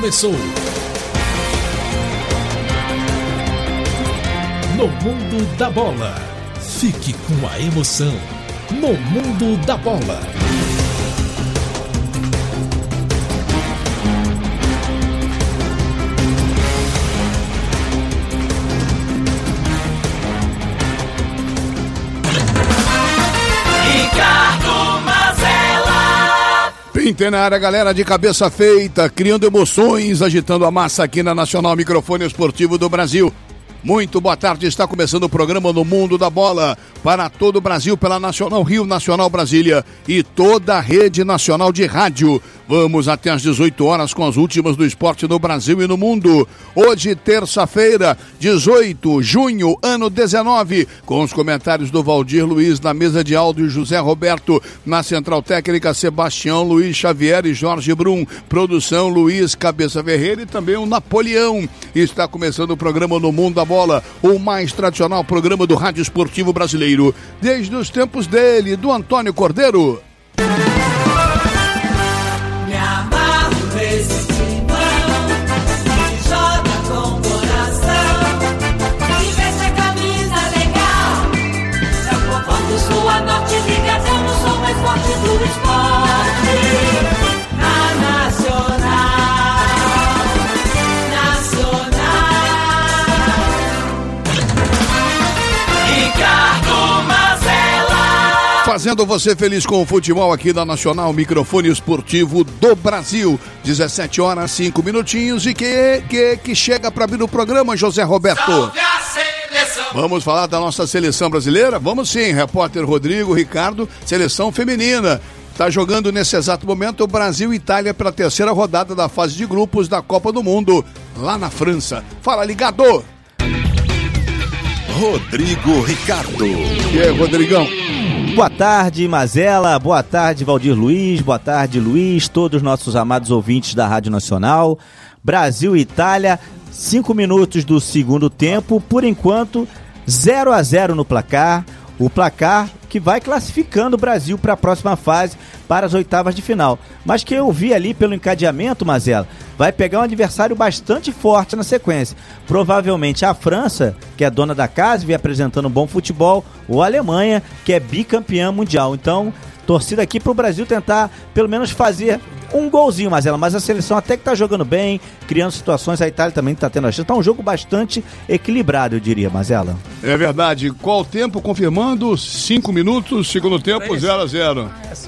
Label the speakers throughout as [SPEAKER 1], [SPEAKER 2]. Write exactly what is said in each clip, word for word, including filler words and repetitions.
[SPEAKER 1] começou. No Mundo da Bola. Fique com a emoção. No Mundo da Bola.
[SPEAKER 2] Pinta na área, galera, de cabeça feita, criando emoções, agitando a massa aqui na Nacional Microfone Esportivo do Brasil. Muito boa tarde, está começando o programa No Mundo da Bola, para todo o Brasil, pela Nacional Rio, Nacional Brasília e toda a rede nacional de rádio. Vamos até às dezoito horas com as últimas do esporte no Brasil e no mundo. Hoje, terça-feira, dezoito de junho, ano dezenove, com os comentários do Valdir Luiz na mesa de áudio, José Roberto, na central técnica, Sebastião, Luiz Xavier e Jorge Brum, produção Luiz Cabeça Ferreira e também o Napoleão. Está começando o programa No Mundo da Bola, o mais tradicional programa do rádio esportivo brasileiro, desde os tempos dele, do Antônio Cordeiro.
[SPEAKER 3] Me amarro nesse timão, que joga com coração, que veste a camisa legal. É o povão do sul a norte, ligação no som mais forte do esporte. Na Nacional, Nacional. Ricardo Mazella.
[SPEAKER 2] Fazendo você feliz com o futebol aqui da Nacional Microfone Esportivo do Brasil. dezessete horas, cinco minutinhos. E que, que, que chega para abrir o programa, José Roberto?
[SPEAKER 3] Salve a seleção.
[SPEAKER 2] Vamos falar da nossa seleção brasileira? Vamos sim, repórter Rodrigo, Ricardo, seleção feminina. Está jogando nesse exato momento o Brasil e Itália pela terceira rodada da fase de grupos da Copa do Mundo, lá na França. Fala, ligado!
[SPEAKER 4] Rodrigo Ricardo.
[SPEAKER 2] E aí, Rodrigão?
[SPEAKER 5] Boa tarde, Mazella. Boa tarde, Valdir Luiz. Boa tarde, Luiz. Todos os nossos amados ouvintes da Rádio Nacional. Brasil e Itália, cinco minutos do segundo tempo. Por enquanto, zero a zero no placar. O placar que vai classificando o Brasil para a próxima fase, para as oitavas de final. Mas que eu vi ali pelo encadeamento, Mazella, vai pegar um adversário bastante forte na sequência. Provavelmente a França, que é dona da casa e vem apresentando um bom futebol, ou a Alemanha, que é bicampeã mundial. Então, torcida aqui para o Brasil tentar pelo menos fazer um golzinho, Mazella, mas a seleção até que está jogando bem, criando situações, a Itália também está tendo a chance. Está um jogo bastante equilibrado, eu diria, Mazella.
[SPEAKER 2] É verdade. Qual o tempo confirmando? Cinco minutos, segundo tempo, zero a zero.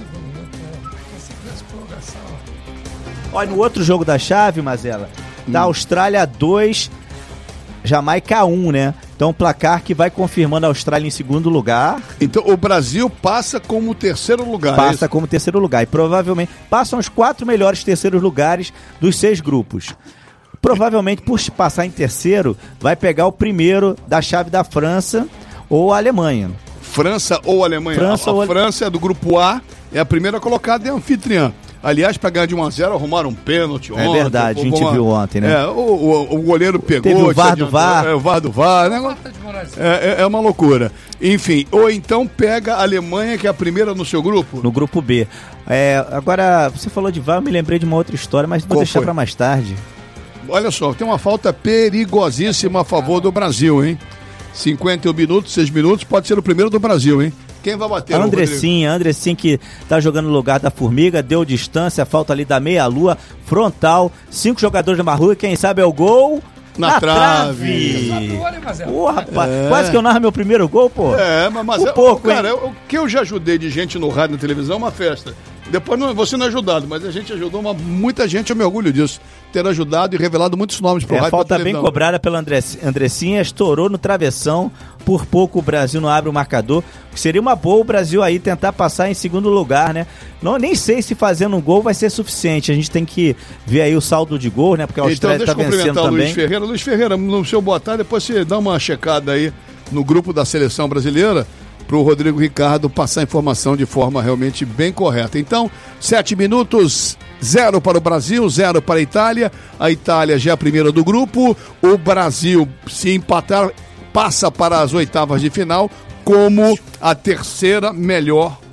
[SPEAKER 5] Olha, no outro jogo da chave, Mazella, da hum. Austrália dois, Jamaica um, né? Então, o placar que vai confirmando a Austrália em segundo lugar.
[SPEAKER 2] Então, o Brasil passa como terceiro lugar.
[SPEAKER 5] Passa
[SPEAKER 2] é
[SPEAKER 5] como terceiro lugar. E provavelmente passam os quatro melhores terceiros lugares dos seis grupos. Provavelmente, por passar em terceiro, vai pegar o primeiro da chave da França ou a Alemanha.
[SPEAKER 2] França ou Alemanha?
[SPEAKER 5] França
[SPEAKER 2] a a
[SPEAKER 5] ou...
[SPEAKER 2] França é do grupo A, é a primeira colocada e é anfitriã. Aliás, para ganhar de um a zero, arrumaram um pênalti ontem.
[SPEAKER 5] É verdade, a gente
[SPEAKER 2] uma...
[SPEAKER 5] viu ontem, né?
[SPEAKER 2] É, o, o, o goleiro pegou...
[SPEAKER 5] Teve o V A R do V A R.
[SPEAKER 2] É, o V A R do V A R. Né? É, é, é uma loucura. Enfim, ou então pega a Alemanha, que é a primeira no seu grupo.
[SPEAKER 5] No grupo B. É, agora, você falou de V A R, eu me lembrei de uma outra história, mas vou
[SPEAKER 2] Qual
[SPEAKER 5] deixar
[SPEAKER 2] foi?
[SPEAKER 5] para mais tarde.
[SPEAKER 2] Olha só, tem uma falta perigosíssima a favor do Brasil, hein? cinquenta e um minutos, seis minutos, pode ser o primeiro do Brasil, hein? Quem vai bater?
[SPEAKER 5] Andressinha, Andressinha que tá jogando no lugar da Formiga, deu distância, falta ali da meia-lua, frontal, cinco jogadores na rua e quem sabe é o gol
[SPEAKER 2] na, na trave.
[SPEAKER 5] trave. Ô, rapaz, é. Quase que eu narro meu primeiro gol, pô.
[SPEAKER 2] É, mas, mas
[SPEAKER 5] um
[SPEAKER 2] é,
[SPEAKER 5] pouco,
[SPEAKER 2] cara, o que eu já ajudei de gente no rádio e na televisão é uma festa. Depois não, você não é ajudado, mas a gente ajudou uma, muita gente, eu me orgulho disso, ter ajudado e revelado muitos nomes pro
[SPEAKER 5] é,
[SPEAKER 2] rádio.
[SPEAKER 5] Falta bem cobrada pela Andressinha, estourou no travessão, por pouco o Brasil não abre o marcador, que seria uma boa o Brasil aí tentar passar em segundo lugar, né? Não, nem sei se fazendo um gol vai ser suficiente, a gente tem que ver aí o saldo de gol, né? Porque a Austrália
[SPEAKER 2] então,
[SPEAKER 5] tá vencendo
[SPEAKER 2] o
[SPEAKER 5] também.
[SPEAKER 2] Luiz Ferreira. Luiz Ferreira, no seu boa tarde, depois você dá uma checada aí no grupo da seleção brasileira, para o Rodrigo Ricardo passar a informação de forma realmente bem correta. Então, sete minutos, zero para o Brasil, zero para a Itália. A Itália já é a primeira do grupo. O Brasil, se empatar, passa para as oitavas de final como a terceira melhor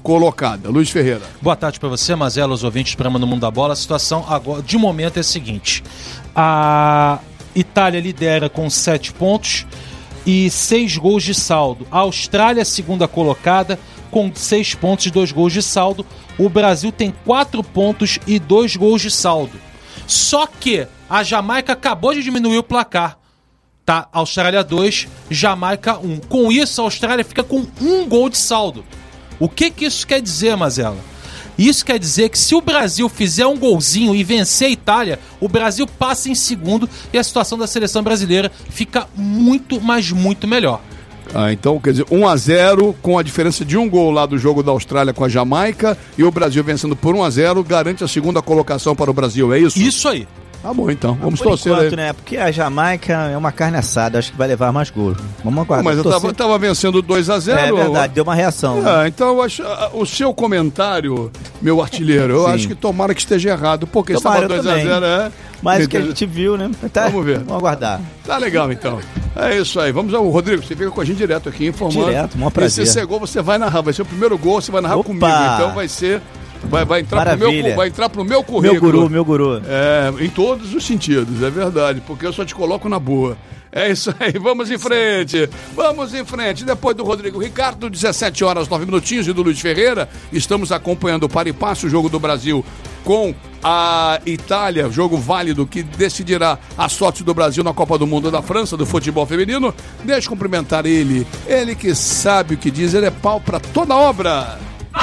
[SPEAKER 2] colocada. Luiz Ferreira.
[SPEAKER 4] Boa tarde para você, Mazela, os ouvintes do programa No Mundo da Bola. A situação agora, de momento é a seguinte: a Itália lidera com sete pontos e seis gols de saldo. A Austrália, segunda colocada, com seis pontos e dois gols de saldo. O Brasil tem quatro pontos e dois gols de saldo. Só que a Jamaica acabou de diminuir o placar. Tá, Austrália dois, Jamaica um. Com isso, a Austrália fica com um gol de saldo. O que que isso quer dizer, Mazela? Isso quer dizer que se o Brasil fizer um golzinho e vencer a Itália, o Brasil passa em segundo e a situação da seleção brasileira fica muito, mas muito melhor.
[SPEAKER 2] Ah, então, quer dizer, um a zero com a diferença de um gol lá do jogo da Austrália com a Jamaica e o Brasil vencendo por um a zero garante a segunda colocação para o Brasil, é isso?
[SPEAKER 4] Isso aí.
[SPEAKER 2] Tá bom, então. Vamos
[SPEAKER 5] Por
[SPEAKER 2] torcer
[SPEAKER 5] enquanto,
[SPEAKER 2] aí.
[SPEAKER 5] né? Porque a Jamaica é uma carne assada, acho que vai levar mais gols. Vamos aguardar.
[SPEAKER 2] Mas eu
[SPEAKER 5] Torcer.
[SPEAKER 2] tava, tava vencendo dois a zero.
[SPEAKER 5] É verdade, deu uma reação. né?
[SPEAKER 2] Ah, então eu acho, ah, o seu comentário, meu artilheiro, eu
[SPEAKER 5] Sim.
[SPEAKER 2] acho que tomara que esteja errado, porque
[SPEAKER 5] Tomara,
[SPEAKER 2] estava
[SPEAKER 5] eu
[SPEAKER 2] dois a zero, é.
[SPEAKER 5] Mas o que a gente viu, né? Tá,
[SPEAKER 2] Vamos ver.
[SPEAKER 5] Vamos aguardar.
[SPEAKER 2] Tá legal, então. É isso aí. Vamos ao Rodrigo, você fica com a gente direto aqui, informando.
[SPEAKER 5] Direto, maior prazer.
[SPEAKER 2] E se chegou, você vai narrar. Vai ser o primeiro gol, você vai narrar
[SPEAKER 5] Opa!
[SPEAKER 2] comigo. Então vai ser... Vai, vai, entrar pro meu,
[SPEAKER 5] Maravilha.
[SPEAKER 2] vai entrar pro meu currículo.
[SPEAKER 5] Meu guru, meu guru.
[SPEAKER 2] É, em todos os sentidos, é verdade, porque eu só te coloco na boa. É isso aí, vamos em frente, vamos em frente. Depois do Rodrigo Ricardo, dezessete horas, nove minutinhos, e do Luiz Ferreira, estamos acompanhando o par e passo, o jogo do Brasil com a Itália, jogo válido que decidirá a sorte do Brasil na Copa do Mundo da França, do futebol feminino. Deixa eu cumprimentar ele, ele que sabe o que diz, ele é pau pra toda obra.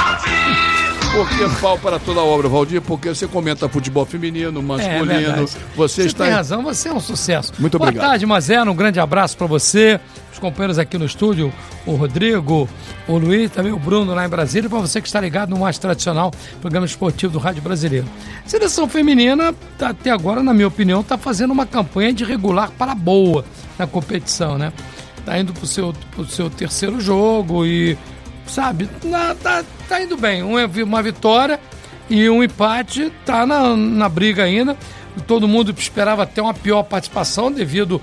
[SPEAKER 2] Por que pau para toda obra, Valdir? Porque você comenta futebol feminino, masculino.
[SPEAKER 6] É,
[SPEAKER 2] você,
[SPEAKER 6] você
[SPEAKER 2] está
[SPEAKER 6] tem
[SPEAKER 2] em...
[SPEAKER 6] razão, você é um sucesso.
[SPEAKER 2] Muito
[SPEAKER 6] Boa
[SPEAKER 2] obrigado.
[SPEAKER 6] tarde, Mazela, um grande abraço para você, os companheiros aqui no estúdio, o Rodrigo, o Luiz, também o Bruno lá em Brasília, e para você que está ligado no mais tradicional programa esportivo do Rádio Brasileiro. A seleção feminina, até agora, na minha opinião, está fazendo uma campanha de regular para boa na competição, né? Está indo para o seu, pro seu terceiro jogo e... Sabe, na, tá, tá indo bem. Um, uma vitória e um empate, tá na, na briga ainda. Todo mundo esperava até uma pior participação devido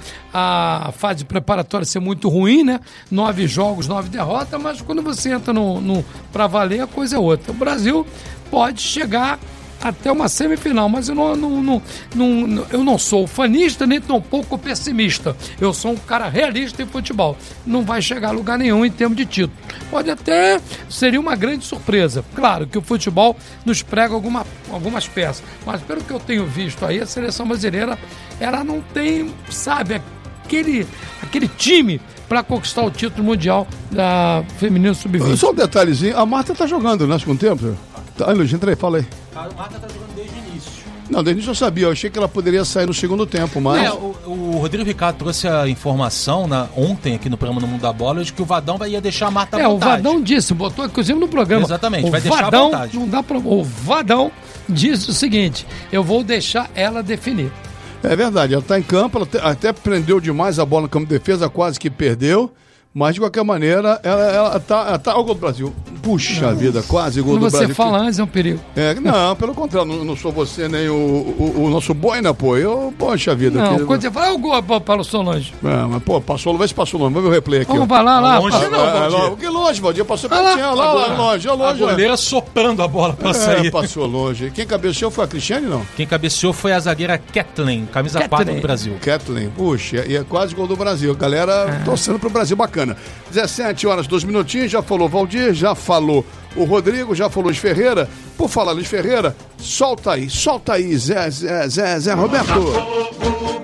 [SPEAKER 6] à fase preparatória ser muito ruim, né? Nove jogos, nove derrotas, mas quando você entra no, no, pra valer, a coisa é outra. O Brasil pode chegar até uma semifinal, mas eu não, não, não, não, eu não sou fanista nem tão pouco pessimista. Eu sou um cara realista em futebol. Não vai chegar a lugar nenhum em termos de título. Pode até, seria uma grande surpresa. Claro que o futebol nos prega alguma, algumas peças, mas pelo que eu tenho visto aí, a seleção brasileira, ela não tem, sabe, aquele, aquele time para conquistar o título mundial da feminino sub vinte.
[SPEAKER 2] Só um detalhezinho, a Marta tá jogando, né, segundo tempo? Tá, Luiz, entra aí, fala aí.
[SPEAKER 4] A Marta tá jogando desde o início.
[SPEAKER 2] Não, desde o início eu sabia, eu achei que ela poderia sair no segundo tempo, mas...
[SPEAKER 4] É, o, o Rodrigo Ricardo trouxe a informação na, ontem aqui no programa No Mundo da Bola de que o Vadão vai ia deixar a Marta à
[SPEAKER 6] É, o
[SPEAKER 4] vontade.
[SPEAKER 6] Vadão disse, botou inclusive no programa.
[SPEAKER 4] Exatamente,
[SPEAKER 6] o
[SPEAKER 4] vai deixar à
[SPEAKER 6] Vadão,
[SPEAKER 4] vontade.
[SPEAKER 6] Não dá pra, o Vadão disse o seguinte, eu vou deixar ela definir.
[SPEAKER 2] É verdade, ela tá em campo, ela te- até prendeu demais a bola no campo de defesa, quase que perdeu, mas de qualquer maneira, ela, ela tá... Ela tá olha o gol do Brasil. Puxa vida, quase gol
[SPEAKER 6] Quando
[SPEAKER 2] do
[SPEAKER 6] você
[SPEAKER 2] Brasil.
[SPEAKER 6] fala antes é um perigo.
[SPEAKER 2] É, não, pelo contrário, não, não sou você nem o, o, o nosso Boina, pô. Eu, poxa vida.
[SPEAKER 6] Não,
[SPEAKER 2] que-
[SPEAKER 6] quando você fala, é o gol para para o Solange.
[SPEAKER 2] É, mas, pô, passou, vê se passou longe. Vamos ver o replay aqui.
[SPEAKER 6] Vamos
[SPEAKER 2] ó.
[SPEAKER 6] pra lá, lá.
[SPEAKER 4] longe
[SPEAKER 6] passa-
[SPEAKER 4] não,
[SPEAKER 2] É,
[SPEAKER 4] Valdir.
[SPEAKER 2] não, que longe, Valdir. Passou
[SPEAKER 6] Olha lá.
[SPEAKER 2] pertinho, lá, lá,
[SPEAKER 4] Agora,
[SPEAKER 2] longe,
[SPEAKER 4] A
[SPEAKER 2] longe.
[SPEAKER 4] goleira soprando a bola pra
[SPEAKER 2] É,
[SPEAKER 4] sair.
[SPEAKER 2] passou longe. Quem cabeceou foi a Cristiane, não?
[SPEAKER 4] Quem cabeceou foi a zagueira Kathleen, camisa
[SPEAKER 6] Kathleen.
[SPEAKER 4] quatro do Brasil.
[SPEAKER 2] Kathleen. Puxa, e é quase gol do Brasil. Galera torcendo pro Brasil, bacana. dezessete horas, dois minutinhos. Já falou Valdir, já falou o Rodrigo, já falou Luiz Ferreira. Por falar Luiz Ferreira, solta aí, solta aí, Zé, Zé, Zé, Zé Roberto.
[SPEAKER 7] Botafogo,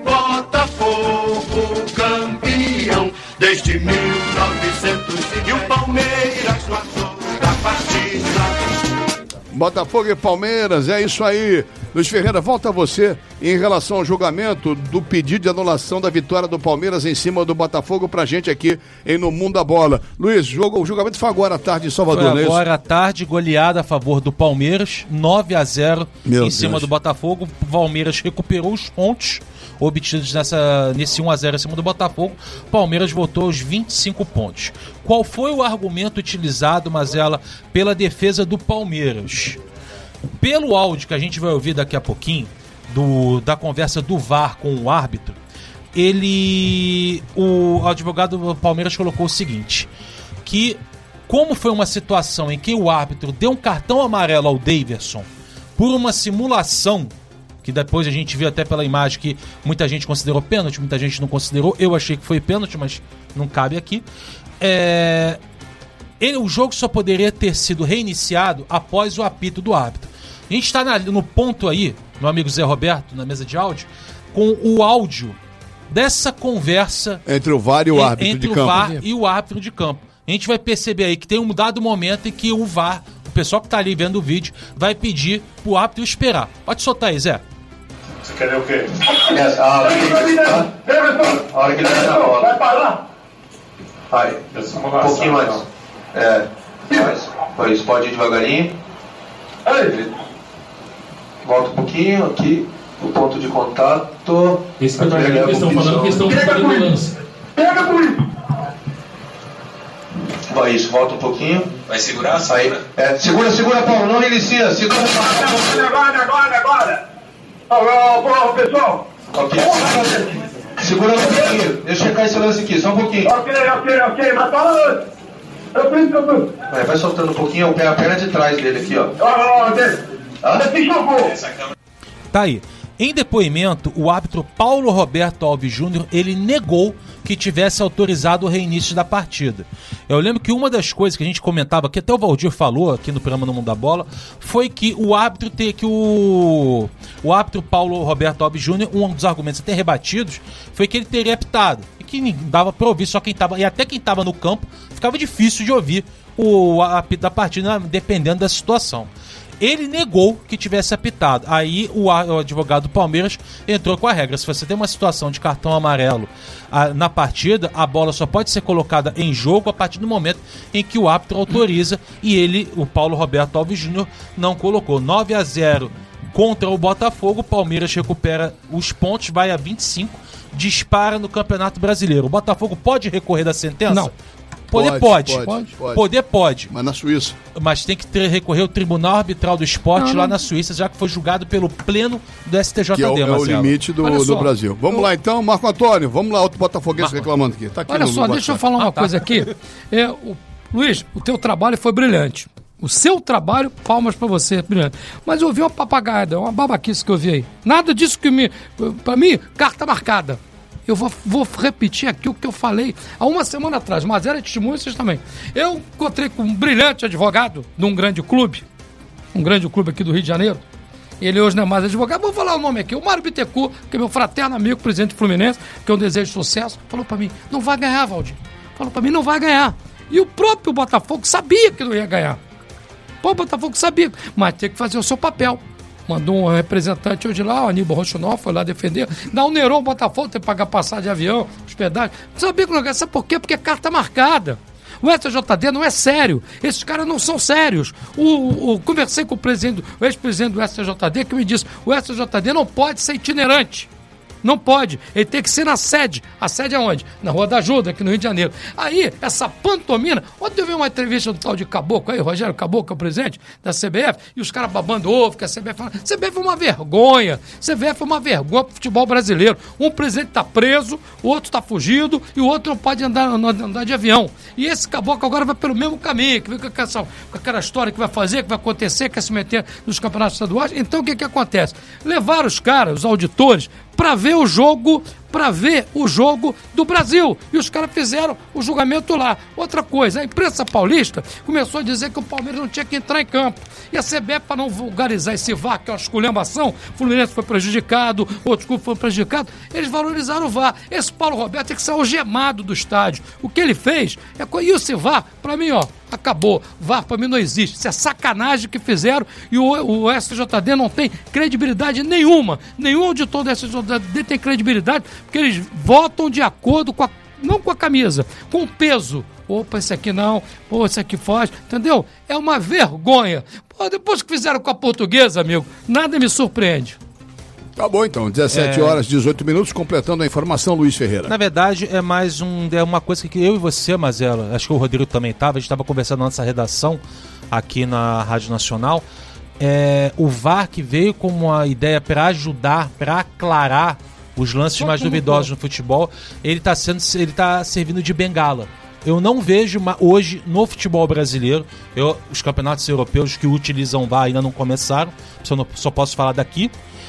[SPEAKER 7] Botafogo, campeão desde mil e novecentos e o Palmeiras passou da partida.
[SPEAKER 2] Botafogo e Palmeiras, é isso aí. Luiz Ferreira, volta a você em relação ao julgamento do pedido de anulação da vitória do Palmeiras em cima do Botafogo pra gente aqui em No Mundo da Bola. Luiz, jogo, o julgamento foi agora à tarde em Salvador, não
[SPEAKER 4] Foi
[SPEAKER 2] é isso?
[SPEAKER 4] agora à tarde, goleada a favor do Palmeiras, nove a zero
[SPEAKER 2] Meu
[SPEAKER 4] em cima
[SPEAKER 2] Deus.
[SPEAKER 4] do Botafogo. O Palmeiras recuperou os pontos obtidos nessa, nesse um a zero em cima do Botafogo. O Palmeiras voltou aos vinte e cinco pontos. Qual foi o argumento utilizado, Mazela, pela defesa do Palmeiras? Pelo áudio que a gente vai ouvir daqui a pouquinho, do, da conversa do V A R com o árbitro, ele, o advogado do Palmeiras colocou o seguinte, que como foi uma situação em que o árbitro deu um cartão amarelo ao Daverson por uma simulação, que depois a gente viu até pela imagem que muita gente considerou pênalti, muita gente não considerou, eu achei que foi pênalti, mas não cabe aqui. É... Ele, o jogo só poderia ter sido reiniciado após o apito do árbitro. A gente está no ponto aí, meu amigo Zé Roberto, na mesa de áudio, com o áudio dessa conversa
[SPEAKER 2] entre o V A R e o árbitro
[SPEAKER 4] entre
[SPEAKER 2] de
[SPEAKER 4] o
[SPEAKER 2] campo.
[SPEAKER 4] V A R e o árbitro de campo. A gente vai perceber aí que tem um dado momento em que o V A R, o pessoal que está ali vendo o vídeo, vai pedir pro árbitro esperar. Pode soltar aí, Zé.
[SPEAKER 7] Você quer ver o quê? Essa, a hora que ele a hora que ele vai na bola. Vai parar? Vai, um pouquinho mais. É, mais. Foi isso, pode ir devagarinho. Ele volta um pouquinho aqui, o ponto de contato.
[SPEAKER 8] Esse penalti que estão falando que estão fazendo o lance.
[SPEAKER 7] Pega por isso! Vai isso, volta um pouquinho.
[SPEAKER 9] Vai segurar?
[SPEAKER 7] Aí, é, segura, segura, Paulo, não reinicia. Segura, agora, agora, agora. Ô, ô, pessoal. Ok. Segura um pouquinho. Deixa eu checar esse lance aqui, só um pouquinho. Ok, ok, ok. Mas fala antes. Eu fiz, eu fiz. Vai, vai soltando um pouquinho a perna de trás dele aqui, ó. Ó, ó,
[SPEAKER 4] Tá aí. Em depoimento, o árbitro Paulo Roberto Alves Júnior, ele negou que tivesse autorizado o reinício da partida. Eu lembro que uma das coisas que a gente comentava, que até o Valdir falou aqui no programa No Mundo da Bola, foi que o árbitro ter que o o árbitro Paulo Roberto Alves Júnior, um dos argumentos até rebatidos, foi que ele teria apitado e que ninguém dava para ouvir, só quem tava, e até quem estava no campo, ficava difícil de ouvir o apito da partida, dependendo da situação. Ele negou que tivesse apitado. Aí o, o advogado do Palmeiras entrou com a regra. Se você tem uma situação de cartão amarelo a, na partida, a bola só pode ser colocada em jogo a partir do momento em que o árbitro autoriza. E ele, o Paulo Roberto Alves Júnior, não colocou. nove a zero contra o Botafogo. O Palmeiras recupera os pontos, vai a vinte e cinco, dispara no Campeonato Brasileiro. O Botafogo pode recorrer da sentença?
[SPEAKER 6] Não.
[SPEAKER 4] Poder pode. Pode.
[SPEAKER 2] Pode, pode.
[SPEAKER 4] Poder pode.
[SPEAKER 2] Mas na Suíça.
[SPEAKER 4] Mas tem que ter, recorrer ao Tribunal Arbitral do Esporte
[SPEAKER 6] não,
[SPEAKER 4] lá
[SPEAKER 6] não.
[SPEAKER 4] na Suíça, já que foi julgado pelo pleno do S T J D,
[SPEAKER 2] Que é o, é o
[SPEAKER 4] Marcelo.
[SPEAKER 2] limite do,
[SPEAKER 6] Olha
[SPEAKER 2] do
[SPEAKER 6] só,
[SPEAKER 2] Brasil. Vamos
[SPEAKER 6] eu-
[SPEAKER 2] lá então, Marco Antônio. Vamos lá, outro botafoguense
[SPEAKER 4] Marco.
[SPEAKER 2] reclamando aqui. Tá aqui
[SPEAKER 6] Olha
[SPEAKER 2] no-
[SPEAKER 6] só,
[SPEAKER 2] no
[SPEAKER 6] deixa eu
[SPEAKER 2] WhatsApp.
[SPEAKER 6] falar uma
[SPEAKER 4] Ah, tá.
[SPEAKER 6] coisa aqui. É, o, Luiz, o teu trabalho foi brilhante. O seu trabalho, palmas pra você, brilhante. Mas eu ouvi uma papagaiada, uma babaquice que eu vi aí. Nada disso que me... Pra mim, carta marcada. Eu vou, vou repetir aqui o que eu falei há uma semana atrás, mas era testemunho, vocês também. Eu encontrei com um brilhante advogado de um grande clube, um grande clube aqui do Rio de Janeiro. Ele hoje não é mais advogado, vou falar o nome aqui, o Mário Bittencourt, que é meu fraterno amigo, presidente do Fluminense, que eu desejo sucesso, falou pra mim, não vai ganhar, Valdir. Falou pra mim, não vai ganhar. E o próprio Botafogo sabia que não ia ganhar. Pô, o Botafogo sabia, mas tem que fazer o seu papel. Mandou um representante hoje lá, o Aníbal Rochinol, foi lá defender. Não onerou o Botafogo, tem que pagar passagem de avião, hospedagem. Não sabia que não ganha. Sabe por quê? Porque é carta marcada. O S T J D não é sério. Esses caras não são sérios. O, o, conversei com o, presidente, o ex-presidente do S T J D que me disse, o S T J D não pode ser itinerante. Não pode. Ele tem que ser na sede. A sede é onde? Na Rua da Ajuda, aqui no Rio de Janeiro. Aí, essa pantomina... Ontem eu vi uma entrevista do tal de Caboclo aí, Rogério Caboclo, que é o presidente da C B F, e os caras babando ovo, que a C B F fala... C B F é uma vergonha. C B F é uma vergonha pro futebol brasileiro. Um presidente tá preso, o outro tá fugido, e o outro não pode andar, andar de avião. E esse Caboclo agora vai pelo mesmo caminho, que vem com, essa, com aquela história que vai fazer, que vai acontecer, que quer se meter nos campeonatos estaduais. Então, o que que acontece? Levaram os caras, os auditores, para ver o jogo, para ver o jogo do Brasil. E os caras fizeram o julgamento lá. Outra coisa, a imprensa paulista começou a dizer que o Palmeiras não tinha que entrar em campo. E a C B F, para não vulgarizar esse V A R, que é uma esculhambação, o Fluminense foi prejudicado, outros clubes foram prejudicados, eles valorizaram o V A R. Esse Paulo Roberto tem que ser algemado do estádio. O que ele fez, é co- e esse V A R, para mim, ó, acabou. V A R para mim não existe. Isso é sacanagem que fizeram e o, o S T J D não tem credibilidade nenhuma. Nenhum auditor do S T J D tem credibilidade porque eles votam de acordo com a, não com a camisa, com o peso. Opa, esse aqui não, pô, esse aqui faz, entendeu? É uma vergonha. Pô, depois que fizeram com a Portuguesa, amigo, nada me surpreende.
[SPEAKER 2] Tá bom então, dezessete
[SPEAKER 4] É.
[SPEAKER 2] horas, dezoito minutos, completando a informação, Luiz Ferreira.
[SPEAKER 4] Na verdade, é mais um, é uma coisa que eu e você, Mazela, acho que o Rodrigo também estava, a gente estava conversando na nossa redação aqui na Rádio Nacional. É, o V A R que veio como uma ideia para ajudar, para aclarar os lances
[SPEAKER 6] Só
[SPEAKER 4] mais
[SPEAKER 6] como
[SPEAKER 4] duvidosos no futebol, ele está sendo, ele tá servindo de bengala. Eu não vejo ma- hoje no futebol brasileiro, eu, os campeonatos europeus que utilizam V A R ainda não começaram, só, não, só posso falar daqui.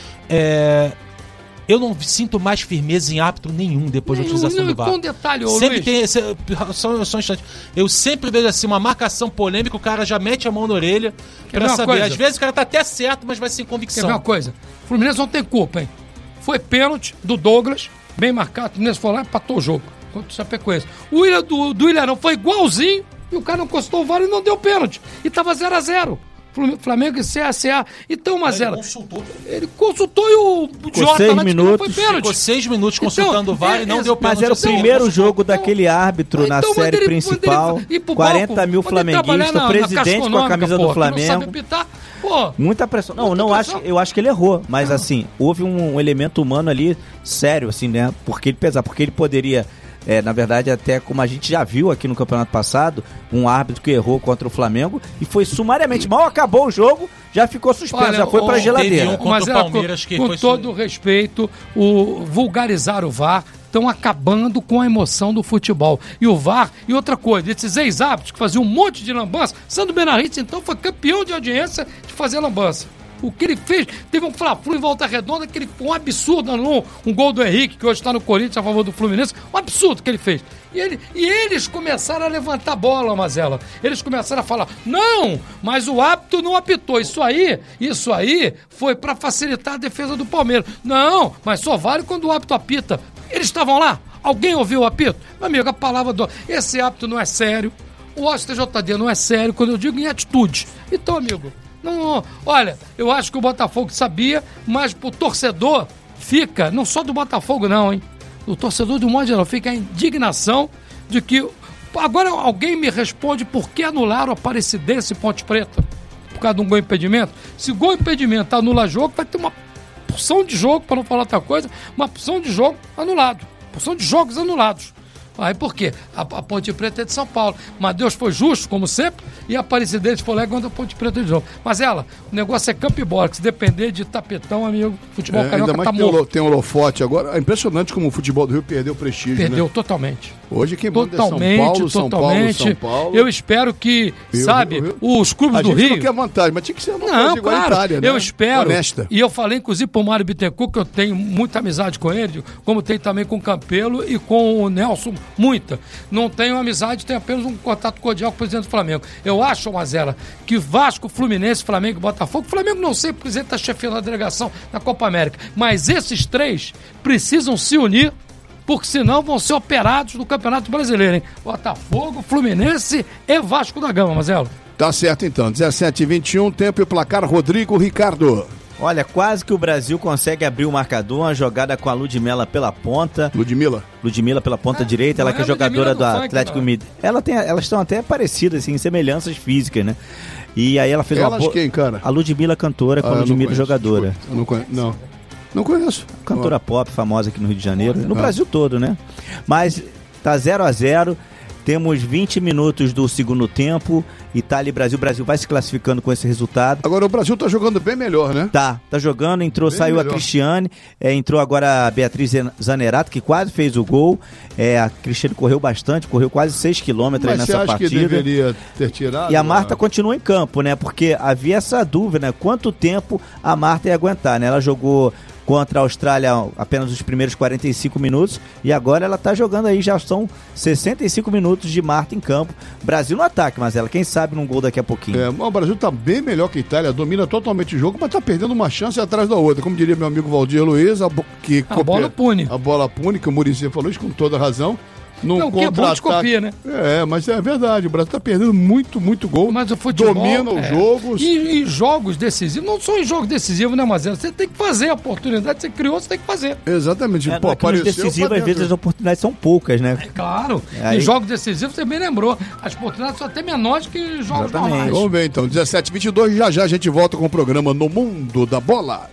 [SPEAKER 4] É, eu não sinto mais firmeza em árbitro nenhum depois da utilização do V A R.
[SPEAKER 6] Com um detalhe, ô,
[SPEAKER 4] Sempre
[SPEAKER 6] Luiz.
[SPEAKER 4] tem esse, só, só um instante. Eu sempre vejo assim uma marcação polêmica, o cara já mete a mão na orelha
[SPEAKER 6] Quer
[SPEAKER 4] pra
[SPEAKER 6] ver uma
[SPEAKER 4] saber.
[SPEAKER 6] coisa?
[SPEAKER 4] Às vezes o cara tá até certo, mas vai sem
[SPEAKER 6] Quer
[SPEAKER 4] convicção.
[SPEAKER 6] ver uma coisa? O Fluminense não tem culpa, hein? Foi pênalti do Douglas, bem marcado, o Fluminense foi lá e empatou o jogo contra o Chapecoense. O Willian do, do Ilharão foi igualzinho e o cara não encostou o V A R e não deu pênalti. E tava zero a zero. Flamengo e C S A. Então, Mazela,
[SPEAKER 4] Ele consultou.
[SPEAKER 6] ele consultou e o Jota
[SPEAKER 5] seis
[SPEAKER 6] lá disse que não foi
[SPEAKER 5] minutos.
[SPEAKER 6] pênalti.
[SPEAKER 4] Ficou seis minutos consultando o V A R e não
[SPEAKER 6] é,
[SPEAKER 4] deu pênalti.
[SPEAKER 5] Mas era o
[SPEAKER 4] assim.
[SPEAKER 5] primeiro
[SPEAKER 6] Então,
[SPEAKER 5] jogo
[SPEAKER 6] então,
[SPEAKER 5] daquele árbitro na
[SPEAKER 6] então, manda
[SPEAKER 5] série
[SPEAKER 6] ele-
[SPEAKER 5] principal.
[SPEAKER 6] manda ele ir pro
[SPEAKER 5] quarenta
[SPEAKER 6] banco,
[SPEAKER 5] mil
[SPEAKER 6] manda ele trabalhar
[SPEAKER 5] flamenguistas,
[SPEAKER 6] na- na Caixa
[SPEAKER 5] presidente com a
[SPEAKER 6] Econômica,
[SPEAKER 5] camisa
[SPEAKER 6] pô,
[SPEAKER 5] do
[SPEAKER 6] que não
[SPEAKER 5] Flamengo.
[SPEAKER 6] sabe apitar. Pô,
[SPEAKER 5] Muita pressão. Não,
[SPEAKER 6] Muita
[SPEAKER 5] não
[SPEAKER 6] pressão.
[SPEAKER 5] acho, eu acho que ele errou, mas assim, houve um elemento humano ali sério, assim, né? Porque ele pesar, porque ele poderia, é, na verdade, até como a gente já viu aqui no campeonato passado, um árbitro que errou contra o Flamengo e foi sumariamente, mal acabou o jogo, já ficou suspenso,
[SPEAKER 6] Olha,
[SPEAKER 5] já foi pra
[SPEAKER 6] o-
[SPEAKER 5] geladeira.
[SPEAKER 4] teve um contra
[SPEAKER 6] mas
[SPEAKER 4] o
[SPEAKER 6] é,
[SPEAKER 4] Palmeiras
[SPEAKER 6] com,
[SPEAKER 4] que
[SPEAKER 6] com
[SPEAKER 4] foi
[SPEAKER 6] todo o respeito, o vulgarizar o V A R estão acabando com a emoção do futebol. E o V A R, e outra coisa, esses ex-árbitros que faziam um monte de lambança, Sandro Benarritz, então, foi campeão de audiência de fazer lambança. O que ele fez, teve um Fla-Flu em Volta Redonda, que ele, um absurdo, anulou um gol do Henrique, que hoje está no Corinthians a favor do Fluminense, um absurdo que ele fez. E, ele, e eles começaram a levantar a bola, Mazela. Eles começaram a falar, não, mas o árbitro não apitou. Isso aí, isso aí foi para facilitar a defesa do Palmeiras. Não, mas só vale quando o árbitro apita. Eles estavam lá? Alguém ouviu o apito? Meu amigo, a palavra do... Esse árbitro não é sério. O S T J D não é sério, quando eu digo em atitude. Então, amigo... Não, olha, eu acho que o Botafogo sabia, mas pro torcedor fica, não só do Botafogo não, hein? O torcedor do modo geral fica a indignação de que... Agora alguém me responde por que anularam a Aparecidense e Ponte Preta? Por causa de um gol impedimento? Se gol impedimento anula jogo, vai ter uma porção de jogo, para não falar outra coisa, uma porção de jogo anulado. Porção de jogos anulados. Aí por quê? A, a Ponte Preta é de São Paulo. Mas Deus foi justo, como sempre, e a Aparecidense foi lá e ganhou a Ponte Preta de novo. Mas ela, o negócio é campo e bola, que se depender de tapetão, amigo, futebol
[SPEAKER 2] É,
[SPEAKER 6] carioca
[SPEAKER 2] ainda mais
[SPEAKER 6] tá
[SPEAKER 2] que tem,
[SPEAKER 6] morto.
[SPEAKER 2] holo- tem holofote agora. É impressionante como o futebol do Rio perdeu prestígio,
[SPEAKER 6] Perdeu
[SPEAKER 2] né?
[SPEAKER 6] totalmente.
[SPEAKER 2] Hoje quem manda
[SPEAKER 6] Totalmente,
[SPEAKER 2] é São Paulo, São
[SPEAKER 6] totalmente.
[SPEAKER 2] Paulo, São Paulo.
[SPEAKER 6] Eu espero que,
[SPEAKER 2] Rio,
[SPEAKER 6] sabe,
[SPEAKER 2] Rio, Rio.
[SPEAKER 6] os clubes
[SPEAKER 2] A
[SPEAKER 6] do
[SPEAKER 2] gente
[SPEAKER 6] Rio...
[SPEAKER 2] não quer vantagem, mas tinha que ser uma
[SPEAKER 6] Não,
[SPEAKER 2] coisa
[SPEAKER 6] claro,
[SPEAKER 2] igualitária, né?
[SPEAKER 6] eu espero.
[SPEAKER 2] Honesta.
[SPEAKER 6] E eu falei, inclusive, pro Mário Bittencourt, que eu tenho muita amizade com ele, como tenho também com o Campelo e com o Nelson, muita. Não tenho amizade, tenho apenas um contato cordial com o presidente do Flamengo. Eu acho, Mazela, que Vasco, Fluminense, Flamengo e Botafogo, Flamengo não sei, porque o presidente está chefiando a delegação na Copa América, mas esses três precisam se unir, porque senão vão ser operados no Campeonato Brasileiro, hein? Botafogo, Fluminense e Vasco da Gama, Mazela.
[SPEAKER 2] Tá certo então, dezessete e vinte e um, tempo e placar, Rodrigo Ricardo.
[SPEAKER 5] Olha, quase que o Brasil consegue abrir o marcador, uma jogada com a Ludmilla pela ponta.
[SPEAKER 2] Ludmilla.
[SPEAKER 5] Ludmilla pela ponta
[SPEAKER 6] Ah,
[SPEAKER 5] direita, ela
[SPEAKER 6] não
[SPEAKER 5] que é
[SPEAKER 6] é a Ludmilla
[SPEAKER 5] jogadora
[SPEAKER 6] do
[SPEAKER 5] do
[SPEAKER 6] funk,
[SPEAKER 5] Atlético
[SPEAKER 6] não.
[SPEAKER 5] Mineiro. Ela tem, elas estão até parecidas, assim, semelhanças físicas, né? E aí ela fez uma
[SPEAKER 2] Elas
[SPEAKER 5] boa...
[SPEAKER 2] quem, cara?
[SPEAKER 5] A Ludmilla cantora com
[SPEAKER 2] Ah,
[SPEAKER 5] a
[SPEAKER 2] eu não
[SPEAKER 5] Ludmilla
[SPEAKER 2] conheço,
[SPEAKER 5] jogadora.
[SPEAKER 2] desculpa. Eu não conheço, não. Não conheço.
[SPEAKER 5] Cantora pop famosa aqui no Rio de Janeiro, no
[SPEAKER 2] Ah.
[SPEAKER 5] Brasil todo, né? Mas tá zero a zero, temos vinte minutos do segundo tempo, Itália e Brasil. O Brasil vai se classificando com esse resultado.
[SPEAKER 2] Agora o Brasil tá jogando bem melhor, né?
[SPEAKER 5] Tá, tá jogando, entrou,
[SPEAKER 2] Bem
[SPEAKER 5] saiu
[SPEAKER 2] melhor.
[SPEAKER 5] a Cristiane, é, entrou agora a Beatriz Zanerato, que quase fez o gol. É, a Cristiane correu bastante, correu quase seis quilômetros aí
[SPEAKER 2] Mas você
[SPEAKER 5] nessa
[SPEAKER 2] acha que
[SPEAKER 5] partida.
[SPEAKER 2] deveria ter tirado?
[SPEAKER 5] E a Marta continua em campo, né? Porque havia essa dúvida, né? Quanto tempo a Marta ia aguentar, né? Ela jogou contra a Austrália apenas os primeiros quarenta e cinco minutos e agora ela tá jogando aí, já são sessenta e cinco minutos de Marta em campo. Brasil no ataque, mas ela, quem sabe num gol daqui a pouquinho.
[SPEAKER 2] É, o Brasil tá bem melhor que a Itália, domina totalmente o jogo, mas tá perdendo uma chance atrás da outra. Como diria meu amigo Valdir Luiz, a, bo- que
[SPEAKER 6] A bola pune.
[SPEAKER 2] A bola pune, que o Muricy falou isso com toda razão. Num
[SPEAKER 6] Não, o que é bom de
[SPEAKER 2] contra-ataque-
[SPEAKER 6] copia, né?
[SPEAKER 2] É, mas é verdade, o Brasil tá perdendo muito, muito gol.
[SPEAKER 6] Mas o futebol...
[SPEAKER 2] Domina os
[SPEAKER 6] é.
[SPEAKER 2] jogos.
[SPEAKER 6] E, e jogos decisivos, não só em jogos decisivos, né, Mazela? Você tem que fazer a oportunidade, você criou, você tem que fazer.
[SPEAKER 2] Exatamente.
[SPEAKER 5] É,
[SPEAKER 2] Pô,
[SPEAKER 5] não, é que nos
[SPEAKER 2] apareceu,
[SPEAKER 5] decisivos,
[SPEAKER 2] pra
[SPEAKER 5] às vezes,
[SPEAKER 2] dentro.
[SPEAKER 5] as oportunidades são poucas, né?
[SPEAKER 6] É claro.
[SPEAKER 5] Aí-
[SPEAKER 6] Em jogos decisivos, você bem lembrou. As oportunidades são até menores que jogos
[SPEAKER 5] Exatamente.
[SPEAKER 6] normais.
[SPEAKER 2] Vamos ver então, dezessete e vinte e dois, já já a gente volta com o programa No Mundo da Bola.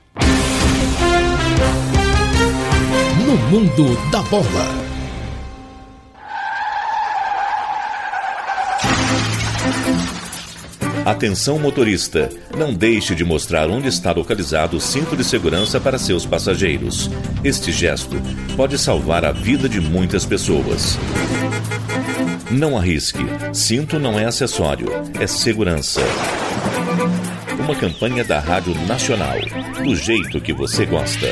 [SPEAKER 1] No Mundo da Bola.
[SPEAKER 9] Atenção motorista, não deixe de mostrar onde está localizado o cinto de segurança para seus passageiros. Este gesto pode salvar a vida de muitas pessoas. Não arrisque. Cinto não é acessório, é segurança. Uma campanha da Rádio Nacional, do jeito que você gosta.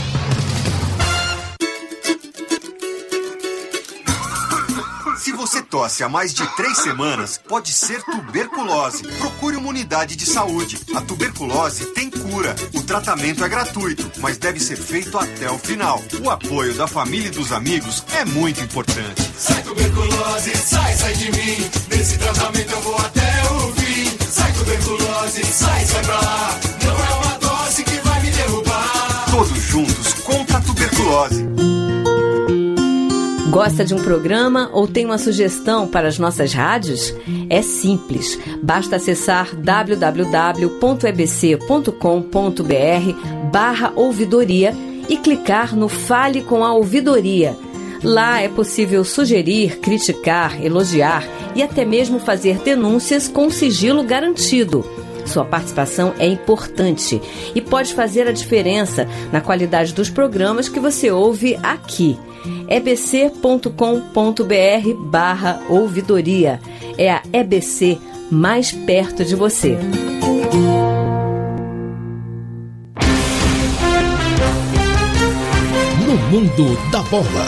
[SPEAKER 10] Se você tosse há mais de três semanas, pode ser tuberculose. Procure uma unidade de saúde. A tuberculose tem cura. O tratamento é gratuito, mas deve ser feito até o final. O apoio da família e dos amigos é muito importante.
[SPEAKER 3] Sai tuberculose, sai, sai de mim. Nesse tratamento eu vou até o fim. Sai tuberculose, sai, sai pra lá. Não é uma dose que vai me derrubar.
[SPEAKER 10] Todos juntos contra a tuberculose.
[SPEAKER 11] Gosta de um programa ou tem uma sugestão para as nossas rádios? É simples. Basta acessar w w w ponto e b c ponto com ponto b r barra ouvidoria e clicar no Fale com a Ouvidoria. Lá é possível sugerir, criticar, elogiar e até mesmo fazer denúncias com sigilo garantido. Sua participação é importante e pode fazer a diferença na qualidade dos programas que você ouve aqui. e b c ponto com ponto b r barra ouvidoria. É a E B C mais perto de você.
[SPEAKER 1] No mundo da bola.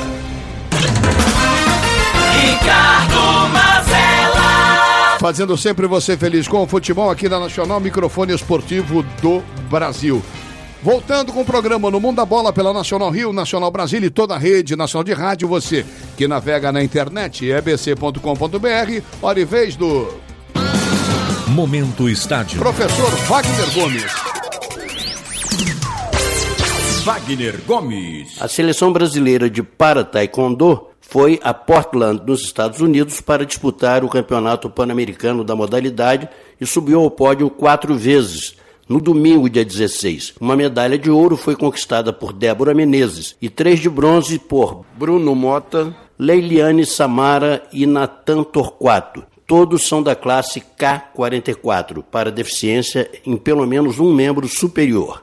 [SPEAKER 3] Ricardo Mazella.
[SPEAKER 2] Fazendo sempre você feliz com o futebol aqui na Nacional Microfone Esportivo do Brasil. Voltando com o programa No Mundo da Bola pela Nacional Rio, Nacional Brasil e toda a rede nacional de rádio. Você que navega na internet, e b c ponto com ponto b r. Hora e vez do...
[SPEAKER 9] Momento Estádio.
[SPEAKER 2] Professor Wagner Gomes.
[SPEAKER 12] Wagner Gomes. A seleção brasileira de para-taekwondo foi a Portland, nos Estados Unidos, para disputar o Campeonato Pan-Americano da modalidade e subiu ao pódio quatro vezes. No domingo, dia dezesseis, uma medalha de ouro foi conquistada por Débora Menezes e três de bronze por Bruno Mota, Leiliane Samara e Natan Torquato. Todos são da classe K quarenta e quatro, para deficiência em pelo menos um membro superior.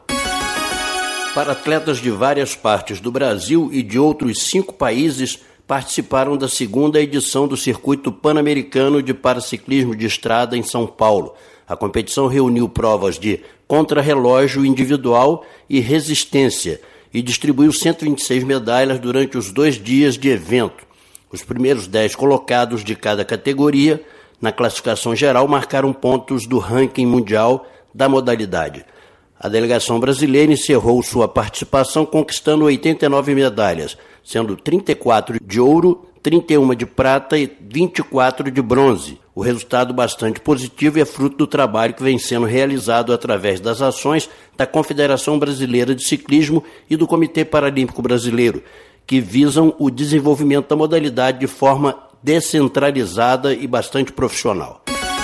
[SPEAKER 12] Para atletas de várias partes do Brasil e de outros cinco países, participaram da segunda edição do Circuito Pan-Americano de Paraciclismo de Estrada em São Paulo. A competição reuniu provas de contrarrelógio individual e resistência e distribuiu cento e vinte e seis medalhas durante os dois dias de evento. Os primeiros dez colocados de cada categoria, na classificação geral, marcaram pontos do ranking mundial da modalidade. A delegação brasileira encerrou sua participação conquistando oitenta e nove medalhas, sendo trinta e quatro de ouro, trinta e uma de prata e vinte e quatro de bronze. O resultado bastante positivo é fruto do trabalho que vem sendo realizado através das ações da Confederação Brasileira de Ciclismo e do Comitê Paralímpico Brasileiro, que visam o desenvolvimento da modalidade de forma descentralizada e bastante profissional.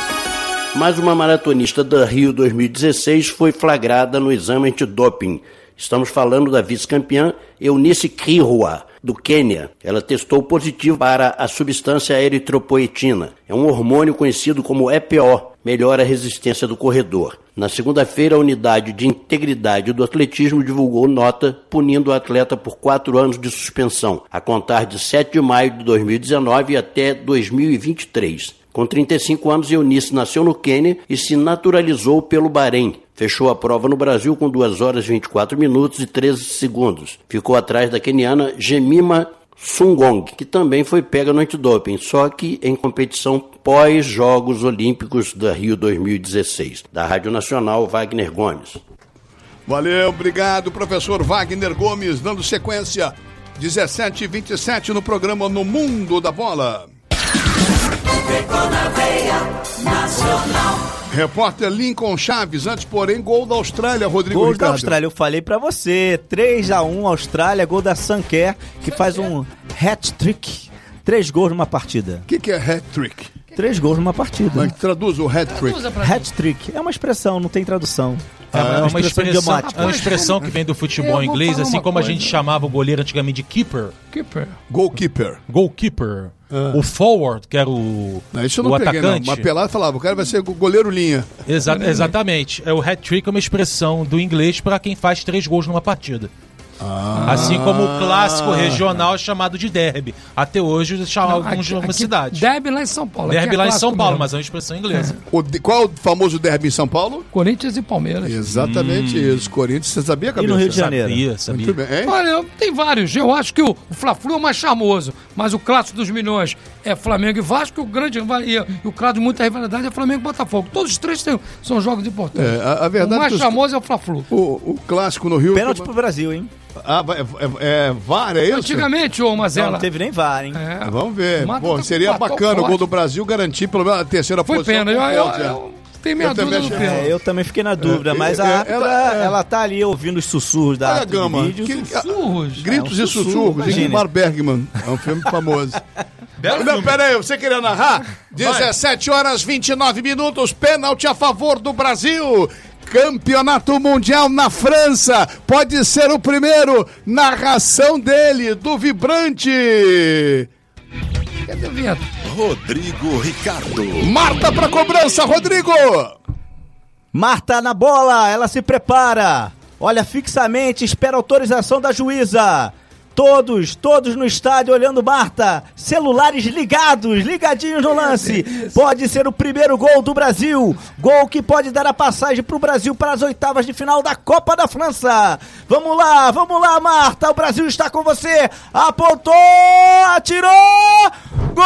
[SPEAKER 12] Mais uma maratonista da Rio dois mil e dezesseis foi flagrada no exame antidoping. Estamos falando da vice-campeã Eunice Kirwa, do Quênia. Ela testou positivo para a substância eritropoetina. É um hormônio conhecido como E P O, melhora a resistência do corredor. Na segunda-feira, a Unidade de Integridade do Atletismo divulgou nota punindo o atleta por quatro anos de suspensão, a contar de sete de maio de dois mil e dezenove até dois mil e vinte e três. Com trinta e cinco anos, Eunice nasceu no Quênia e se naturalizou pelo Bahrein. Fechou a prova no Brasil com duas horas, vinte e quatro minutos e treze segundos. Ficou atrás da queniana Jemima Sungong, que também foi pega no antidoping, só que em competição pós-Jogos Olímpicos da Rio dois mil e dezesseis. Da Rádio Nacional, Wagner Gomes.
[SPEAKER 2] Valeu, obrigado, professor Wagner Gomes, dando sequência dezessete e vinte e sete no programa No Mundo da Bola. Repórter Lincoln Chaves, antes porém, gol da Austrália, Rodrigo
[SPEAKER 5] Gol
[SPEAKER 2] Ricardo.
[SPEAKER 5] da Austrália, eu falei pra você, três a um Austrália, gol da Sanquer, que faz um hat-trick, três gols numa partida.
[SPEAKER 2] O que, que é hat-trick?
[SPEAKER 5] Três gols numa partida.
[SPEAKER 2] Mas traduz o hat-trick.
[SPEAKER 5] Hat-trick, é uma expressão, não tem tradução.
[SPEAKER 4] É uma,
[SPEAKER 5] é
[SPEAKER 4] uma,
[SPEAKER 5] uma expressão
[SPEAKER 4] expressão,
[SPEAKER 5] idiomática.
[SPEAKER 4] é uma expressão que vem do futebol inglês, assim como a gente chamava o goleiro antigamente de keeper.
[SPEAKER 6] Keeper.
[SPEAKER 2] Goalkeeper.
[SPEAKER 4] Goalkeeper. Ah. O forward, que era o,
[SPEAKER 2] não, isso eu não
[SPEAKER 4] o
[SPEAKER 2] peguei,
[SPEAKER 4] atacante.
[SPEAKER 2] Não. Uma pelada falava, o cara vai ser goleiro linha.
[SPEAKER 4] Exa exatamente. É, o hat-trick é uma expressão do inglês para quem faz três gols numa partida.
[SPEAKER 2] Ah.
[SPEAKER 4] Assim como o clássico regional é chamado de derby. Até hoje, chama alguns algumas cidades.
[SPEAKER 6] Derby lá em São Paulo.
[SPEAKER 4] Derby
[SPEAKER 6] aqui é
[SPEAKER 4] lá em São Paulo,
[SPEAKER 6] mesmo.
[SPEAKER 4] mas é uma expressão inglesa.
[SPEAKER 2] O de- qual é o famoso derby em São Paulo?
[SPEAKER 6] Corinthians e Palmeiras.
[SPEAKER 2] Exatamente
[SPEAKER 4] Hum.
[SPEAKER 2] isso. Corinthians, você sabia, Cabeça?
[SPEAKER 5] E no Rio de Janeiro?
[SPEAKER 4] Sabia, sabia.
[SPEAKER 2] Muito bem, hein?
[SPEAKER 6] Olha, tem vários. Eu acho que o, o Fla-Flu é o mais charmoso, mas o clássico dos milhões é Flamengo e Vasco, e o grande rival- e, e o clássico de muita rivalidade é Flamengo e Botafogo. Todos os três têm, são jogos importantes.
[SPEAKER 2] É, a, a verdade
[SPEAKER 6] o mais
[SPEAKER 2] é que os-
[SPEAKER 6] charmoso é o Fla-Flu.
[SPEAKER 2] o, o clássico no Rio...
[SPEAKER 5] Pênalti pro Brasil, hein?
[SPEAKER 2] Ah, vai- é, é, VAR, é isso?
[SPEAKER 6] Antigamente, ô
[SPEAKER 5] Não,
[SPEAKER 6] Mazela.
[SPEAKER 5] não teve nem V A R, hein?
[SPEAKER 6] É,
[SPEAKER 2] Vamos ver.
[SPEAKER 6] O Mata
[SPEAKER 2] Pô,
[SPEAKER 6] tá-
[SPEAKER 2] seria
[SPEAKER 6] matou
[SPEAKER 2] bacana o gol
[SPEAKER 6] forte.
[SPEAKER 2] do Brasil garantir pelo menos a terceira
[SPEAKER 6] Foi
[SPEAKER 2] posição.
[SPEAKER 6] pena. Eu,
[SPEAKER 2] com
[SPEAKER 6] eu,
[SPEAKER 2] pênalti, é.
[SPEAKER 6] eu tenho minha
[SPEAKER 2] Eu também
[SPEAKER 6] dúvida no
[SPEAKER 2] achei-
[SPEAKER 6] pênalti.
[SPEAKER 5] É, eu também fiquei na dúvida,
[SPEAKER 2] É,
[SPEAKER 5] mas
[SPEAKER 2] é,
[SPEAKER 5] a
[SPEAKER 2] é,
[SPEAKER 5] árbitra,
[SPEAKER 2] ela- é.
[SPEAKER 5] ela tá ali ouvindo os sussurros da
[SPEAKER 2] Olha,
[SPEAKER 5] árbitra
[SPEAKER 2] Gama,
[SPEAKER 5] de vídeo.
[SPEAKER 2] que-
[SPEAKER 6] Sussurros.
[SPEAKER 2] Gritos
[SPEAKER 5] É, um
[SPEAKER 2] e
[SPEAKER 5] sussurro,
[SPEAKER 2] sussurros, de
[SPEAKER 5] imagine.
[SPEAKER 2] Ingmar Bergman. É um filme famoso. Não, pera aí, você queria narrar? dezessete horas e vinte e nove minutos, pênalti a favor do Brasil. Campeonato Mundial na França. Pode ser o primeiro. Narração dele, do Vibrante.
[SPEAKER 6] Cadê o vento?
[SPEAKER 1] Rodrigo Ricardo.
[SPEAKER 2] Marta pra cobrança, Rodrigo.
[SPEAKER 5] Marta na bola, ela se prepara. Olha fixamente, espera a autorização da juíza. Todos, todos no estádio olhando Marta. Celulares ligados, ligadinhos no lance. Pode ser o primeiro gol do Brasil. Gol que pode dar a passagem pro Brasil para as oitavas de final da Copa da França. Vamos lá, vamos lá, Marta. O Brasil está com você. Apontou, atirou. Gol!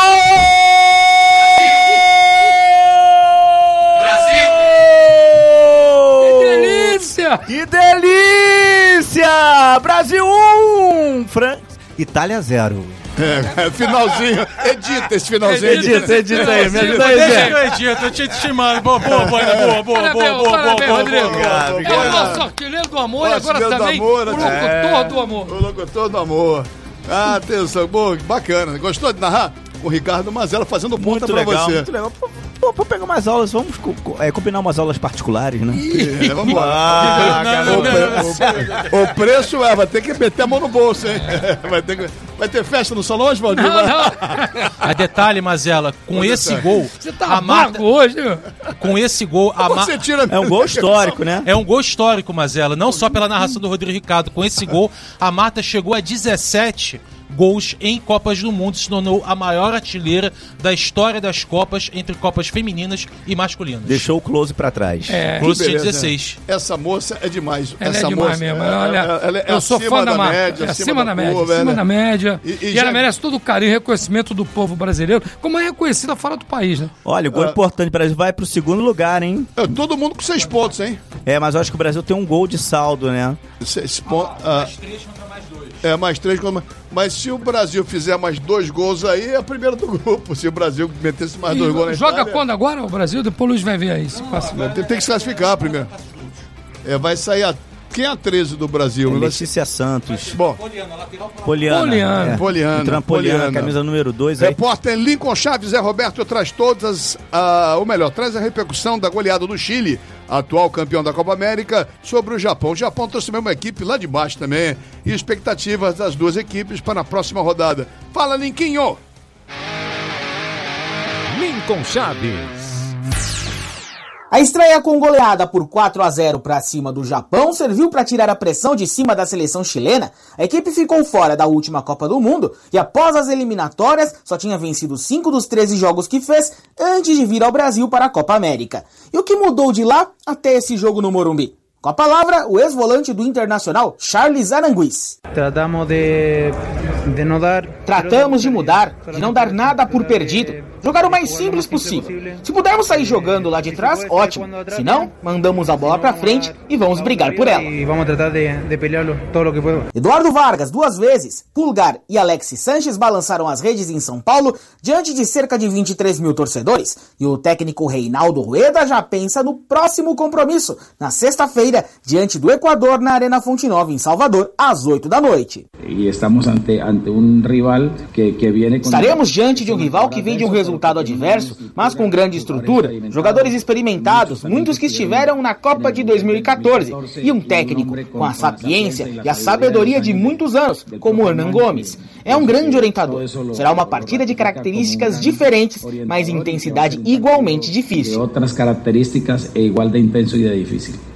[SPEAKER 6] Que delícia!
[SPEAKER 5] Que delícia! Brasil um! Fran... Itália zero.
[SPEAKER 2] É, finalzinho. Edita esse finalzinho.
[SPEAKER 5] Edita, edita aí, me ajuda aí,
[SPEAKER 4] Deixa
[SPEAKER 5] Zé.
[SPEAKER 4] que eu edito, eu tinha te estimado. Boa, boa, boa, boa, boa,
[SPEAKER 6] Parabéns,
[SPEAKER 4] boa, boa,
[SPEAKER 6] parabéns,
[SPEAKER 4] boa,
[SPEAKER 6] Rodrigo.
[SPEAKER 4] boa, boa, boa.
[SPEAKER 6] É o nosso artilheiro do amor e agora
[SPEAKER 2] Artilheiro do
[SPEAKER 6] também
[SPEAKER 2] amor,
[SPEAKER 6] o
[SPEAKER 2] né?
[SPEAKER 6] locutor
[SPEAKER 2] É.
[SPEAKER 6] do amor.
[SPEAKER 2] O locutor do amor. Ah, atenção, bom, bacana. Gostou de narrar? O Ricardo Mazella fazendo ponta
[SPEAKER 5] Muito
[SPEAKER 2] pra
[SPEAKER 5] legal,
[SPEAKER 2] você.
[SPEAKER 5] muito legal. Pô, pô, vou pegar umas aulas, vamos co- co- é, combinar umas aulas particulares, né?
[SPEAKER 2] É, vamos lá.
[SPEAKER 5] Ah,
[SPEAKER 2] o, pre- o- o preço é, vai ter que meter a mão no bolso, hein? Vai ter, que- vai ter festa no salão, Oswaldo?
[SPEAKER 6] Não, não.
[SPEAKER 4] A detalhe, Mazela, com
[SPEAKER 2] Onde
[SPEAKER 4] esse
[SPEAKER 2] tá?
[SPEAKER 4] gol,
[SPEAKER 6] Você tá
[SPEAKER 4] a Marta,
[SPEAKER 6] amargo hoje, meu?
[SPEAKER 4] com esse gol, a
[SPEAKER 2] Você
[SPEAKER 4] Marta...
[SPEAKER 2] tira
[SPEAKER 5] É um gol histórico, né?
[SPEAKER 4] É um gol histórico, Mazela, não só pela narração do Rodrigo Ricardo. Com esse gol, a Marta chegou a dezessete gols em Copas do Mundo, se tornou a maior artilheira da história das Copas, entre Copas femininas e masculinas.
[SPEAKER 5] Deixou o close pra trás.
[SPEAKER 6] É,
[SPEAKER 4] Close tinha
[SPEAKER 2] beleza.
[SPEAKER 4] dezesseis.
[SPEAKER 2] Essa moça é demais.
[SPEAKER 6] ela
[SPEAKER 2] Essa
[SPEAKER 6] é demais
[SPEAKER 2] moça,
[SPEAKER 6] mesmo.
[SPEAKER 2] é-
[SPEAKER 6] Olha,
[SPEAKER 2] ela é
[SPEAKER 6] eu sou
[SPEAKER 2] acima
[SPEAKER 6] fã da Marta.
[SPEAKER 2] média,
[SPEAKER 6] É acima da média,
[SPEAKER 2] curva,
[SPEAKER 6] acima
[SPEAKER 2] né?
[SPEAKER 6] da média.
[SPEAKER 2] E-
[SPEAKER 6] E,
[SPEAKER 2] e já-
[SPEAKER 6] ela merece todo o carinho e reconhecimento do povo brasileiro, como é reconhecida fora do país, né?
[SPEAKER 5] Olha, o gol
[SPEAKER 2] Ah.
[SPEAKER 5] importante, o Brasil vai pro segundo lugar, hein?
[SPEAKER 2] É, todo mundo com seis pontos, hein?
[SPEAKER 5] É, mas eu acho que o Brasil tem um gol de saldo, né?
[SPEAKER 2] Seis pontos. Ah, é, mais três. contra- Mas se o Brasil fizer mais dois gols aí, é a primeira do grupo. Se o Brasil metesse mais
[SPEAKER 6] E
[SPEAKER 2] dois gols na
[SPEAKER 6] joga
[SPEAKER 2] Itália,
[SPEAKER 6] quando agora o Brasil? Depois o Luiz vai ver aí. Se passa.
[SPEAKER 2] Tem, tem que se classificar primeiro. É, vai sair a... Quem é a treze do Brasil? Vai ser-
[SPEAKER 5] Letícia Santos.
[SPEAKER 2] Bom,
[SPEAKER 5] Poliana.
[SPEAKER 6] Poliana.
[SPEAKER 5] É.
[SPEAKER 2] Poliana,
[SPEAKER 5] Entrando Poliana,
[SPEAKER 2] Poliana.
[SPEAKER 5] camisa número dois aí.
[SPEAKER 2] repórter Lincoln Chaves, Zé Roberto, traz todas, ah, ou melhor, traz a repercussão da goleada do Chile, atual campeão da Copa América, sobre o Japão. O Japão trouxe também uma equipe lá de baixo também, e expectativas das duas equipes para a próxima rodada. Fala, Linquinho!
[SPEAKER 1] Lincoln Chaves.
[SPEAKER 13] A estreia com goleada por quatro a zero para cima do Japão serviu para tirar a pressão de cima da seleção chilena. A equipe ficou fora da última Copa do Mundo e após as eliminatórias só tinha vencido cinco dos treze jogos que fez antes de vir ao Brasil para a Copa América. E o que mudou de lá até esse jogo no Morumbi? Com a palavra, o ex-volante do Internacional, Charles Aranguiz.
[SPEAKER 14] Tratamos de, de não dar...
[SPEAKER 13] Tratamos de mudar, de não dar nada por perdido. Jogar o mais simples possível. Se pudermos sair jogando lá de trás, ótimo. Se não, mandamos a bola pra frente e vamos brigar por ela.
[SPEAKER 14] E vamos tratar de, de pelearlo todo o que podemos.
[SPEAKER 13] Eduardo Vargas, duas vezes, Pulgar e Alexis Sanches balançaram as redes em São Paulo diante de cerca de vinte e três mil torcedores. E o técnico Reinaldo Rueda já pensa no próximo compromisso, na sexta-feira, diante do Equador, na Arena Fonte Nova, em Salvador, às oito da noite.
[SPEAKER 14] E estamos ante, ante um rival que, que viene com...
[SPEAKER 13] Estaremos diante de um rival que vem de um resultado adverso, mas com grande estrutura, jogadores experimentados, muitos que estiveram na Copa de dois mil e quatorze, e um técnico com a sapiência e a sabedoria de muitos anos, como Hernan Gomes. É um grande orientador. Será uma partida de características diferentes, mas intensidade igualmente difícil.
[SPEAKER 14] Outras características é igual de intenso e de difícil.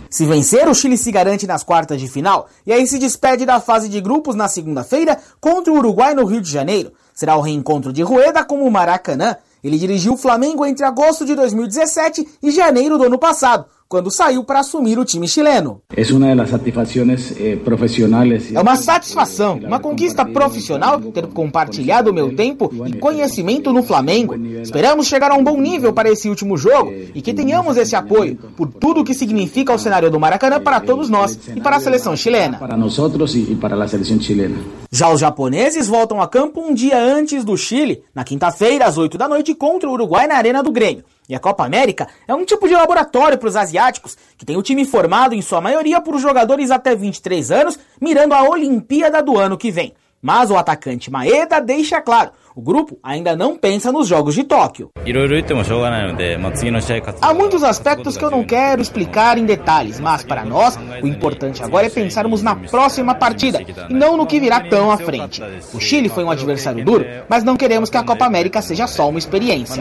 [SPEAKER 13] Se vencer, o Chile se garante nas quartas de final e aí se despede da fase de grupos na segunda-feira contra o Uruguai no Rio de Janeiro. Será o reencontro de Rueda com o Maracanã. Ele dirigiu o Flamengo entre agosto de dois mil e dezessete e janeiro do ano passado, quando saiu para assumir o time chileno.
[SPEAKER 14] É uma das satisfações eh, profissionais.
[SPEAKER 13] É uma satisfação, uma conquista profissional ter compartilhado o meu tempo e conhecimento no Flamengo. Esperamos chegar a um bom nível para esse último jogo e que tenhamos esse apoio por tudo o que significa o cenário do Maracanã para todos nós e para a seleção chilena.
[SPEAKER 14] Para nós e para a seleção chilena.
[SPEAKER 13] Já os japoneses voltam a campo um dia antes do Chile, na quinta-feira, às oito da noite, contra o Uruguai na Arena do Grêmio. E a Copa América é um tipo de laboratório para os asiáticos, que tem o time formado em sua maioria por jogadores até vinte e três anos, mirando a Olimpíada do ano que vem. Mas o atacante Maeda deixa claro, o grupo ainda não pensa nos Jogos de Tóquio. Há muitos aspectos que eu não quero explicar em detalhes, mas para nós, o importante agora é pensarmos na próxima partida, e não no que virá tão à frente. O Chile foi um adversário duro, mas não queremos que a Copa América seja só uma experiência.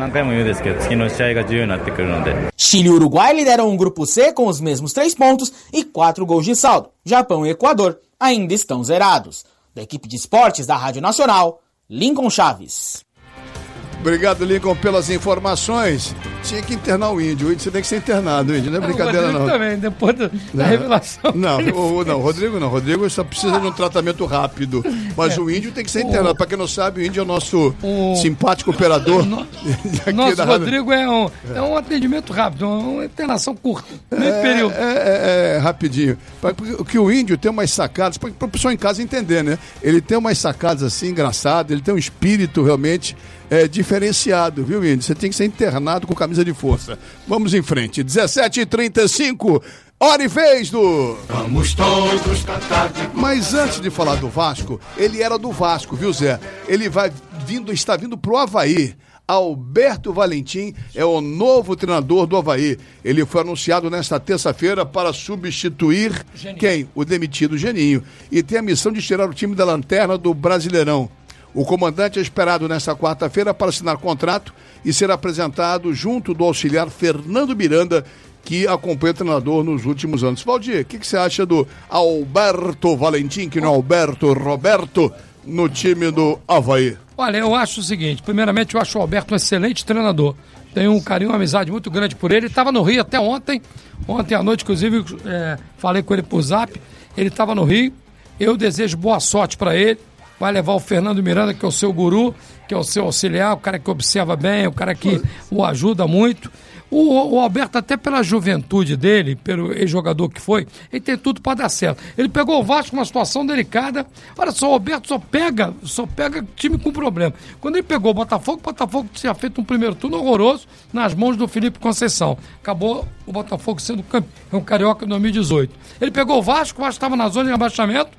[SPEAKER 13] Chile e Uruguai lideram um grupo C com os mesmos três pontos e quatro gols de saldo. Japão e Equador ainda estão zerados. Da equipe de esportes da Rádio Nacional, Lincoln Chaves.
[SPEAKER 2] Obrigado, Lincoln, pelas informações. Tinha que internar o Índio. O Índio você tem que ser internado, Índio. Não é brincadeira, não.
[SPEAKER 6] Também, depois da, da revelação.
[SPEAKER 2] Não, o, não, Rodrigo não. Rodrigo só precisa de um tratamento rápido. Mas é. o Índio tem que ser internado. Para quem não sabe, o Índio é o nosso o... simpático operador.
[SPEAKER 6] No... Nosso Rodrigo é um, é um atendimento rápido, uma internação curta. Meio
[SPEAKER 2] é,
[SPEAKER 6] período.
[SPEAKER 2] É, é, é rapidinho. Porque o Índio tem umas sacadas, para o pessoal em casa entender, né? Ele tem umas sacadas assim engraçadas, ele tem um espírito realmente. É diferenciado, viu, Índio? Você tem que ser internado com camisa de força. Vamos em frente. dezessete e trinta e cinco, hora e vez do... Vamos todos cantar de... Mas antes de falar do Vasco, ele era do Vasco, viu, Zé? Ele vai vindo, está vindo pro Avaí. Alberto Valentim é o novo treinador do Avaí. Ele foi anunciado nesta terça-feira para substituir Geninho. Quem? O demitido Geninho. E tem a missão de tirar o time da lanterna do Brasileirão. O comandante é esperado nesta quarta-feira para assinar contrato e ser apresentado junto do auxiliar Fernando Miranda, que acompanha o treinador nos últimos anos. Valdir, o que, que você acha do Alberto Valentim, que não é Alberto, Roberto, no time do Avaí?
[SPEAKER 6] Olha, eu acho o seguinte, primeiramente eu acho o Alberto um excelente treinador. Tenho um carinho, uma amizade muito grande por ele. Ele estava no Rio até ontem, ontem à noite, inclusive, é, falei com ele por zap. Ele estava no Rio, eu desejo boa sorte para ele. Vai levar o Fernando Miranda, que é o seu guru, que é o seu auxiliar, o cara que observa bem, o cara que o ajuda muito. O, o Alberto, até pela juventude dele, pelo ex-jogador que foi, ele tem tudo para dar certo. Ele pegou o Vasco numa situação delicada. Olha só, o Alberto só pega, só pega time com problema. Quando ele pegou o Botafogo, o Botafogo tinha feito um primeiro turno horroroso nas mãos do Felipe Conceição. Acabou o Botafogo sendo campeão carioca em dois mil e dezoito. Ele pegou o Vasco, o Vasco estava na zona de abaixamento,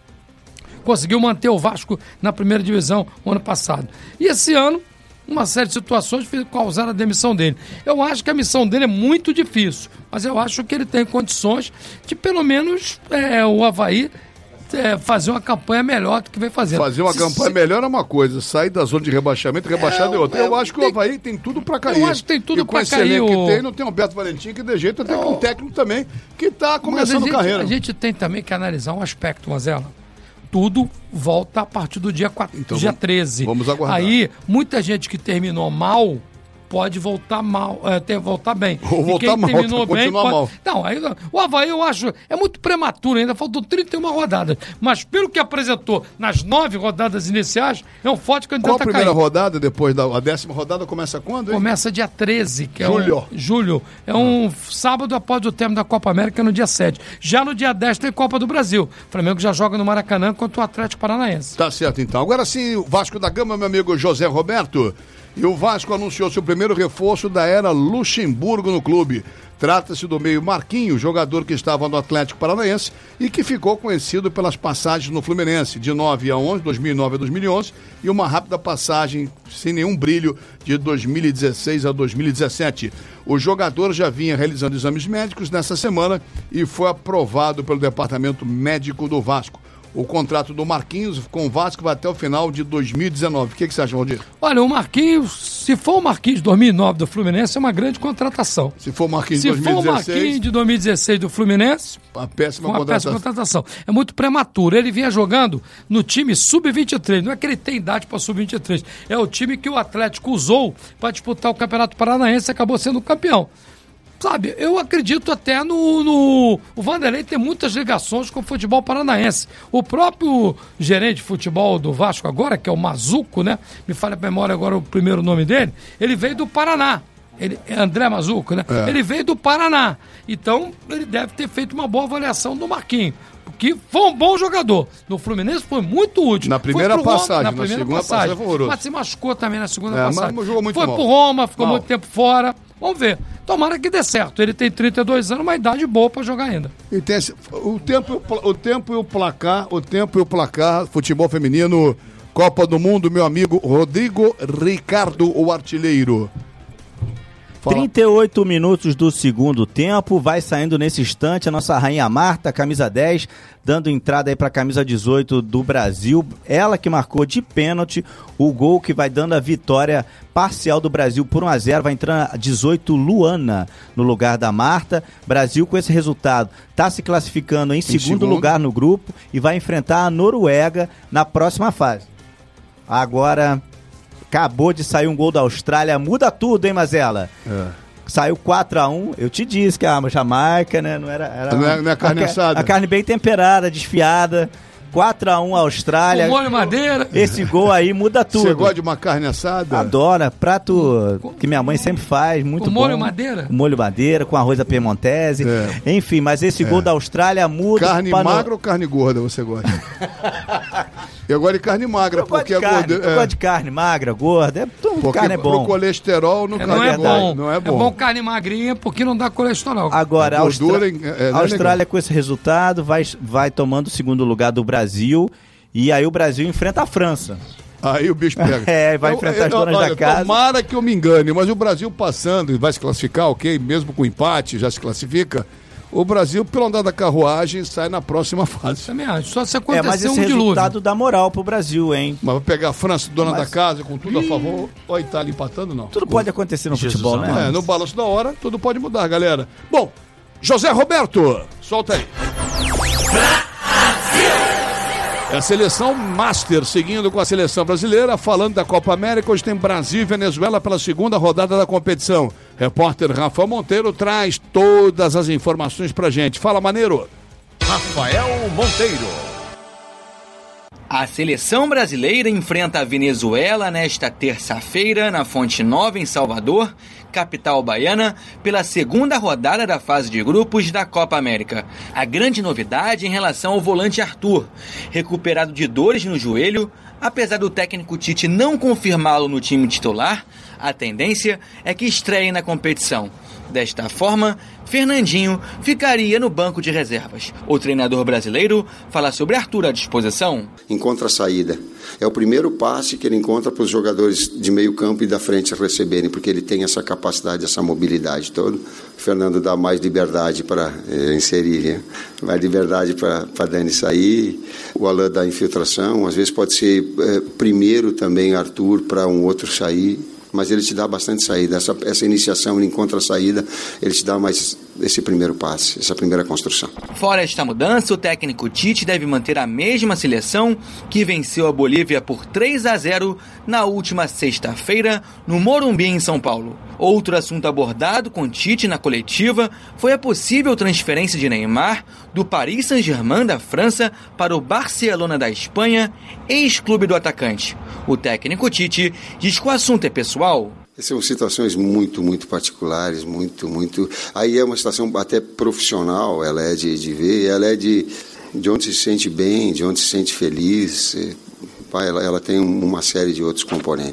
[SPEAKER 6] conseguiu manter o Vasco na primeira divisão o ano passado. E esse ano, uma série de situações causaram a demissão dele. Eu acho que a missão dele é muito difícil, mas eu acho que ele tem condições de, pelo menos, é, o Avaí é, fazer uma campanha melhor do que vem fazendo.
[SPEAKER 2] Fazer uma
[SPEAKER 6] se,
[SPEAKER 2] campanha
[SPEAKER 6] se...
[SPEAKER 2] melhor é uma coisa, sair da zona de rebaixamento, rebaixar é, é outra. Eu, eu acho que tem... o Avaí tem tudo pra cair.
[SPEAKER 6] Eu acho que tem tudo
[SPEAKER 2] e
[SPEAKER 6] pra cair.
[SPEAKER 2] O...
[SPEAKER 6] que
[SPEAKER 2] tem, não tem o Alberto Valentim, que de jeito até com um técnico também, que tá começando a, gente, carreira.
[SPEAKER 6] A gente tem também que analisar um aspecto, Mazela. Tudo volta a partir do dia, quatro, então, dia treze.
[SPEAKER 2] Vamos aguardar.
[SPEAKER 6] Aí, muita gente que terminou mal pode voltar mal, é, ter, voltar bem.
[SPEAKER 2] Ou
[SPEAKER 6] e
[SPEAKER 2] voltar
[SPEAKER 6] quem
[SPEAKER 2] mal,
[SPEAKER 6] terminou bem pode...
[SPEAKER 2] mal.
[SPEAKER 6] Não, aí, o Avaí eu acho, é muito prematuro ainda, faltam trinta e uma rodadas. Mas pelo que apresentou nas nove rodadas iniciais, é um forte candidato a cair.
[SPEAKER 2] Qual a primeira rodada, depois da a décima rodada, começa quando, hein?
[SPEAKER 6] Começa dia treze, que
[SPEAKER 2] julho.
[SPEAKER 6] é um, julho. É um ah. sábado após o término da Copa América, no dia sete. Já no dia dez tem Copa do Brasil. O Flamengo já joga no Maracanã contra o Atlético Paranaense.
[SPEAKER 2] Tá certo, então. Agora sim, o Vasco da Gama, meu amigo José Roberto. E o Vasco anunciou seu primeiro reforço da era Luxemburgo no clube. Trata-se do meio Marquinhos, jogador que estava no Atlético Paranaense e que ficou conhecido pelas passagens no Fluminense, de nove a onze, dois mil e nove a dois mil e onze, e uma rápida passagem sem nenhum brilho de dois mil e dezesseis a dois mil e dezessete. O jogador já vinha realizando exames médicos nessa semana e foi aprovado pelo Departamento Médico do Vasco. o contrato do Marquinhos com o Vasco vai até o final de dois mil e dezenove. O que, que você acha, Valdir?
[SPEAKER 6] Olha, o Marquinhos, se for o Marquinhos de dois mil e nove do Fluminense, é uma grande contratação.
[SPEAKER 2] Se for o Marquinhos de
[SPEAKER 6] se
[SPEAKER 2] dois mil e dezesseis...
[SPEAKER 6] Se for o Marquinhos de dois mil e dezesseis do Fluminense...
[SPEAKER 2] Uma péssima
[SPEAKER 6] uma
[SPEAKER 2] contratação.
[SPEAKER 6] péssima contratação. É muito prematuro. Ele vinha jogando no time sub vinte e três. Não é que ele tem idade para sub vinte e três. É o time que o Atlético usou para disputar o Campeonato Paranaense e acabou sendo campeão. Sabe, eu acredito até no, no... O Vanderlei tem muitas ligações com o futebol paranaense. O próprio gerente de futebol do Vasco agora, que é o Mazuco, né? Me falha a memória agora o primeiro nome dele. Ele veio do Paraná. Ele, é André Mazuco, né? É. Ele veio do Paraná. Então, ele deve ter feito uma boa avaliação do Marquinhos. Porque foi um bom jogador. No Fluminense foi muito útil.
[SPEAKER 2] Na primeira passagem,
[SPEAKER 6] Roma, na,
[SPEAKER 2] na
[SPEAKER 6] primeira
[SPEAKER 2] segunda
[SPEAKER 6] passagem.
[SPEAKER 2] passagem foi horroroso.
[SPEAKER 6] Mas se machucou também na segunda
[SPEAKER 2] é,
[SPEAKER 6] passagem.
[SPEAKER 2] Mas jogou muito
[SPEAKER 6] foi
[SPEAKER 2] mal.
[SPEAKER 6] pro Roma, ficou
[SPEAKER 2] mal.
[SPEAKER 6] muito tempo fora. Vamos ver. Tomara que dê certo. Ele tem trinta e dois anos, uma idade boa pra jogar ainda.
[SPEAKER 2] E tem esse, o, tempo, o tempo e o placar, o tempo e o placar, futebol feminino, Copa do Mundo, meu amigo Rodrigo Ricardo, o artilheiro.
[SPEAKER 5] Fala. trinta e oito minutos do segundo tempo, vai saindo nesse instante a nossa rainha Marta, camisa dez, dando entrada aí para a camisa dezoito do Brasil. Ela que marcou de pênalti o gol que vai dando a vitória parcial do Brasil por um a zero. Vai entrando a dezoito Luana no lugar da Marta. Brasil com esse resultado está se classificando em, em segundo, segundo lugar no grupo e vai enfrentar a Noruega na próxima fase. Agora... Acabou de sair um gol da Austrália, muda tudo, hein, Mazela? É. Saiu quatro a um, eu te disse que a Jamaica, né, não era... era
[SPEAKER 2] não, é, não é carne
[SPEAKER 5] a,
[SPEAKER 2] assada.
[SPEAKER 5] A carne bem temperada, desfiada, quatro a um a Austrália.
[SPEAKER 6] Com molho madeira.
[SPEAKER 5] Esse gol aí muda tudo.
[SPEAKER 2] Você gosta de uma carne assada?
[SPEAKER 5] Adora, prato com, que minha mãe sempre faz, muito
[SPEAKER 6] com
[SPEAKER 5] bom.
[SPEAKER 6] Com molho madeira?
[SPEAKER 5] Com molho madeira, com arroz à piemontese, é. Enfim, mas esse é. gol da Austrália muda...
[SPEAKER 2] Carne magra ou carne gorda você gosta? Eu gosto de carne magra,
[SPEAKER 5] eu
[SPEAKER 2] porque
[SPEAKER 5] de carne,
[SPEAKER 2] a gorda...
[SPEAKER 5] Eu
[SPEAKER 2] é...
[SPEAKER 5] gosto de carne magra, gorda, é, tudo carne é bom.
[SPEAKER 2] Pro colesterol não,
[SPEAKER 6] é, não, é bom.
[SPEAKER 2] não é bom.
[SPEAKER 6] É bom carne magrinha porque não dá colesterol.
[SPEAKER 5] Agora, a Austra... é, é a Austrália com esse resultado vai, vai tomando o segundo lugar do Brasil e aí o Brasil enfrenta a França.
[SPEAKER 2] Aí o bicho pega.
[SPEAKER 5] É, vai enfrentar eu, eu, as donas olha, da casa.
[SPEAKER 2] Tomara que eu me engane, mas o Brasil passando e vai se classificar, ok? Mesmo com empate, já se classifica. O Brasil, pelo andar da carruagem, sai na próxima fase.
[SPEAKER 6] Também acho. Só se acontecer
[SPEAKER 5] é, mas esse
[SPEAKER 6] um
[SPEAKER 5] resultado
[SPEAKER 6] dilúvio.
[SPEAKER 5] dá moral pro Brasil, hein?
[SPEAKER 2] Mas vai pegar a França, dona mas... da casa, com tudo
[SPEAKER 5] Ih.
[SPEAKER 2] a favor, ou a Itália empatando, não.
[SPEAKER 5] Tudo pode acontecer no Jesus futebol, né?
[SPEAKER 2] É, no balanço da hora, tudo pode mudar, galera. Bom, José Roberto, solta aí. É a seleção Master, seguindo com a seleção brasileira, falando da Copa América. Hoje tem Brasil e Venezuela pela segunda rodada da competição. Repórter Rafael Monteiro traz todas as informações pra gente. Fala, maneiro.
[SPEAKER 1] Rafael Monteiro.
[SPEAKER 15] A seleção brasileira enfrenta a Venezuela nesta terça-feira na Fonte Nova, em Salvador, capital baiana, pela segunda rodada da fase de grupos da Copa América. A grande novidade em relação ao volante Arthur, recuperado de dores no joelho, apesar do técnico Tite não confirmá-lo no time titular, a tendência é que estreie na competição. Desta forma, Fernandinho ficaria no banco de reservas. O treinador brasileiro fala sobre Arthur à disposição.
[SPEAKER 16] Encontra a saída. É o primeiro passe que ele encontra para os jogadores de meio campo e da frente receberem, porque ele tem essa capacidade, essa mobilidade toda. O Fernando dá mais liberdade para é, inserir, né? Mais liberdade para a Dani sair. O Alain dá infiltração. Às vezes pode ser é, primeiro também Arthur para um outro sair. Mas ele te dá bastante saída. Essa, essa iniciação, ele encontra a saída, ele te dá mais esse primeiro passe, essa primeira construção.
[SPEAKER 15] Fora esta mudança, o técnico Tite deve manter a mesma seleção que venceu a Bolívia por três a zero na última sexta-feira no Morumbi, em São Paulo. Outro assunto abordado com Tite na coletiva foi a possível transferência de Neymar do Paris Saint-Germain da França para o Barcelona da Espanha, ex-clube do atacante. O técnico Tite diz que o assunto é pessoal.
[SPEAKER 16] São situações muito, muito particulares, muito, muito... Aí é uma situação até profissional, ela é de, de ver, ela é de, de onde se sente bem, de onde se sente feliz. Ela, ela tem uma série de outros componentes.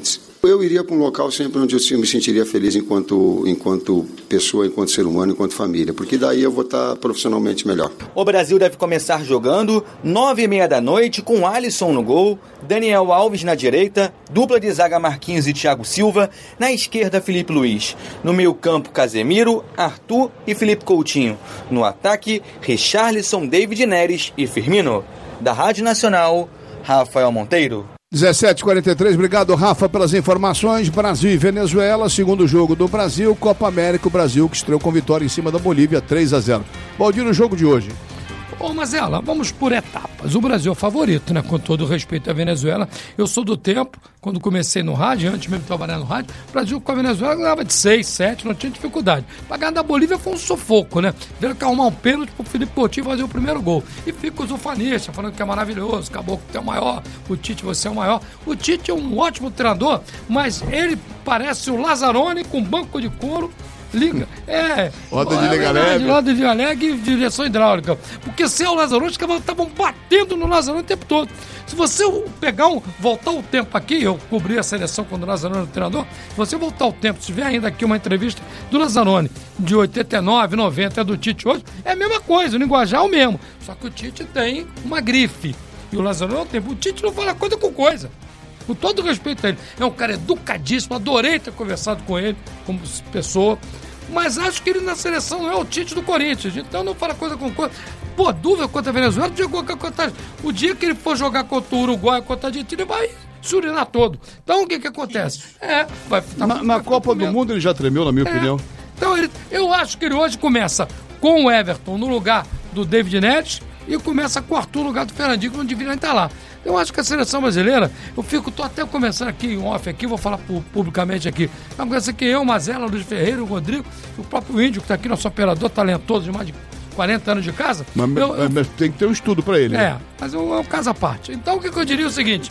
[SPEAKER 16] Eu iria para um local sempre onde eu me sentiria feliz enquanto, enquanto pessoa, enquanto ser humano, enquanto família, porque daí eu vou estar profissionalmente melhor.
[SPEAKER 15] O Brasil deve começar jogando nove e meia da noite com Alisson no gol, Daniel Alves na direita, dupla de zaga Marquinhos e Thiago Silva, na esquerda Felipe Luiz, no meio campo Casemiro, Arthur e Felipe Coutinho, no ataque Richarlison, David Neres e Firmino. Da Rádio Nacional, Rafael Monteiro.
[SPEAKER 2] dezessete e quarenta e três, obrigado Rafa pelas informações. Brasil e Venezuela, segundo jogo do Brasil, Copa América, o Brasil que estreou com vitória em cima da Bolívia, três a zero. Valdir, o jogo de hoje.
[SPEAKER 6] Ô, Mazela, vamos por etapas. O Brasil é o favorito, né? Com todo o respeito à Venezuela. Eu sou do tempo, quando comecei no rádio, antes mesmo de trabalhar no rádio, o Brasil com a Venezuela ganhava de seis, sete, não tinha dificuldade. Pra ganhar da Bolívia foi um sufoco, né? Tiveram que arrumar um pênalti pro Felipe Coutinho fazer o primeiro gol. E fica os ufanistas falando que é maravilhoso, acabou que é o maior, o Tite, você é o maior. O Tite é um ótimo treinador, mas ele parece o Lazzaroni com banco de couro. Liga, é.
[SPEAKER 2] Roda de liga leve.
[SPEAKER 6] Roda de liga leve e direção hidráulica. Porque se é o Lazzaroni, os caras estavam batendo no Lazzaroni o tempo todo. Se você pegar um, voltar o tempo aqui, eu cobri a seleção quando o Lazzaroni era o treinador, se você voltar o tempo, se tiver ainda aqui uma entrevista do Lazzaroni de oitenta e nove, noventa, é do Tite hoje, é a mesma coisa, o linguajar é o mesmo. Só que o Tite tem uma grife. E o Lazzaroni não tem. O Tite não fala coisa com coisa. Com todo respeito a ele. É um cara educadíssimo, adorei ter conversado com ele como pessoa. Mas acho que ele na seleção não é o Tite do Corinthians. Então não fala coisa com coisa. Pô, dúvida contra a Venezuela, jogou contra... O dia que ele for jogar contra o Uruguai, contra a Argentina, ele vai se urinar todo. Então o que que acontece? É, vai... Tá,
[SPEAKER 2] na na Copa do Mundo ele já tremeu, na minha é. opinião.
[SPEAKER 6] Então ele, eu acho que ele hoje começa com o Everton no lugar do David Neres e começa com o Arthur no lugar do Fernandinho, que não deveria estar lá. Eu acho que a seleção brasileira, eu fico, tô até começando aqui em off aqui, vou falar publicamente aqui. Vai começar aqui eu, Mazela, Luiz Ferreira, o Rodrigo, o próprio Índio, que está aqui, nosso operador talentoso de mais de quarenta anos de casa.
[SPEAKER 2] Mas,
[SPEAKER 6] eu, eu,
[SPEAKER 2] mas tem que ter um estudo para ele.
[SPEAKER 6] É, né? Mas é um caso à parte. Então o que, que eu diria é o seguinte: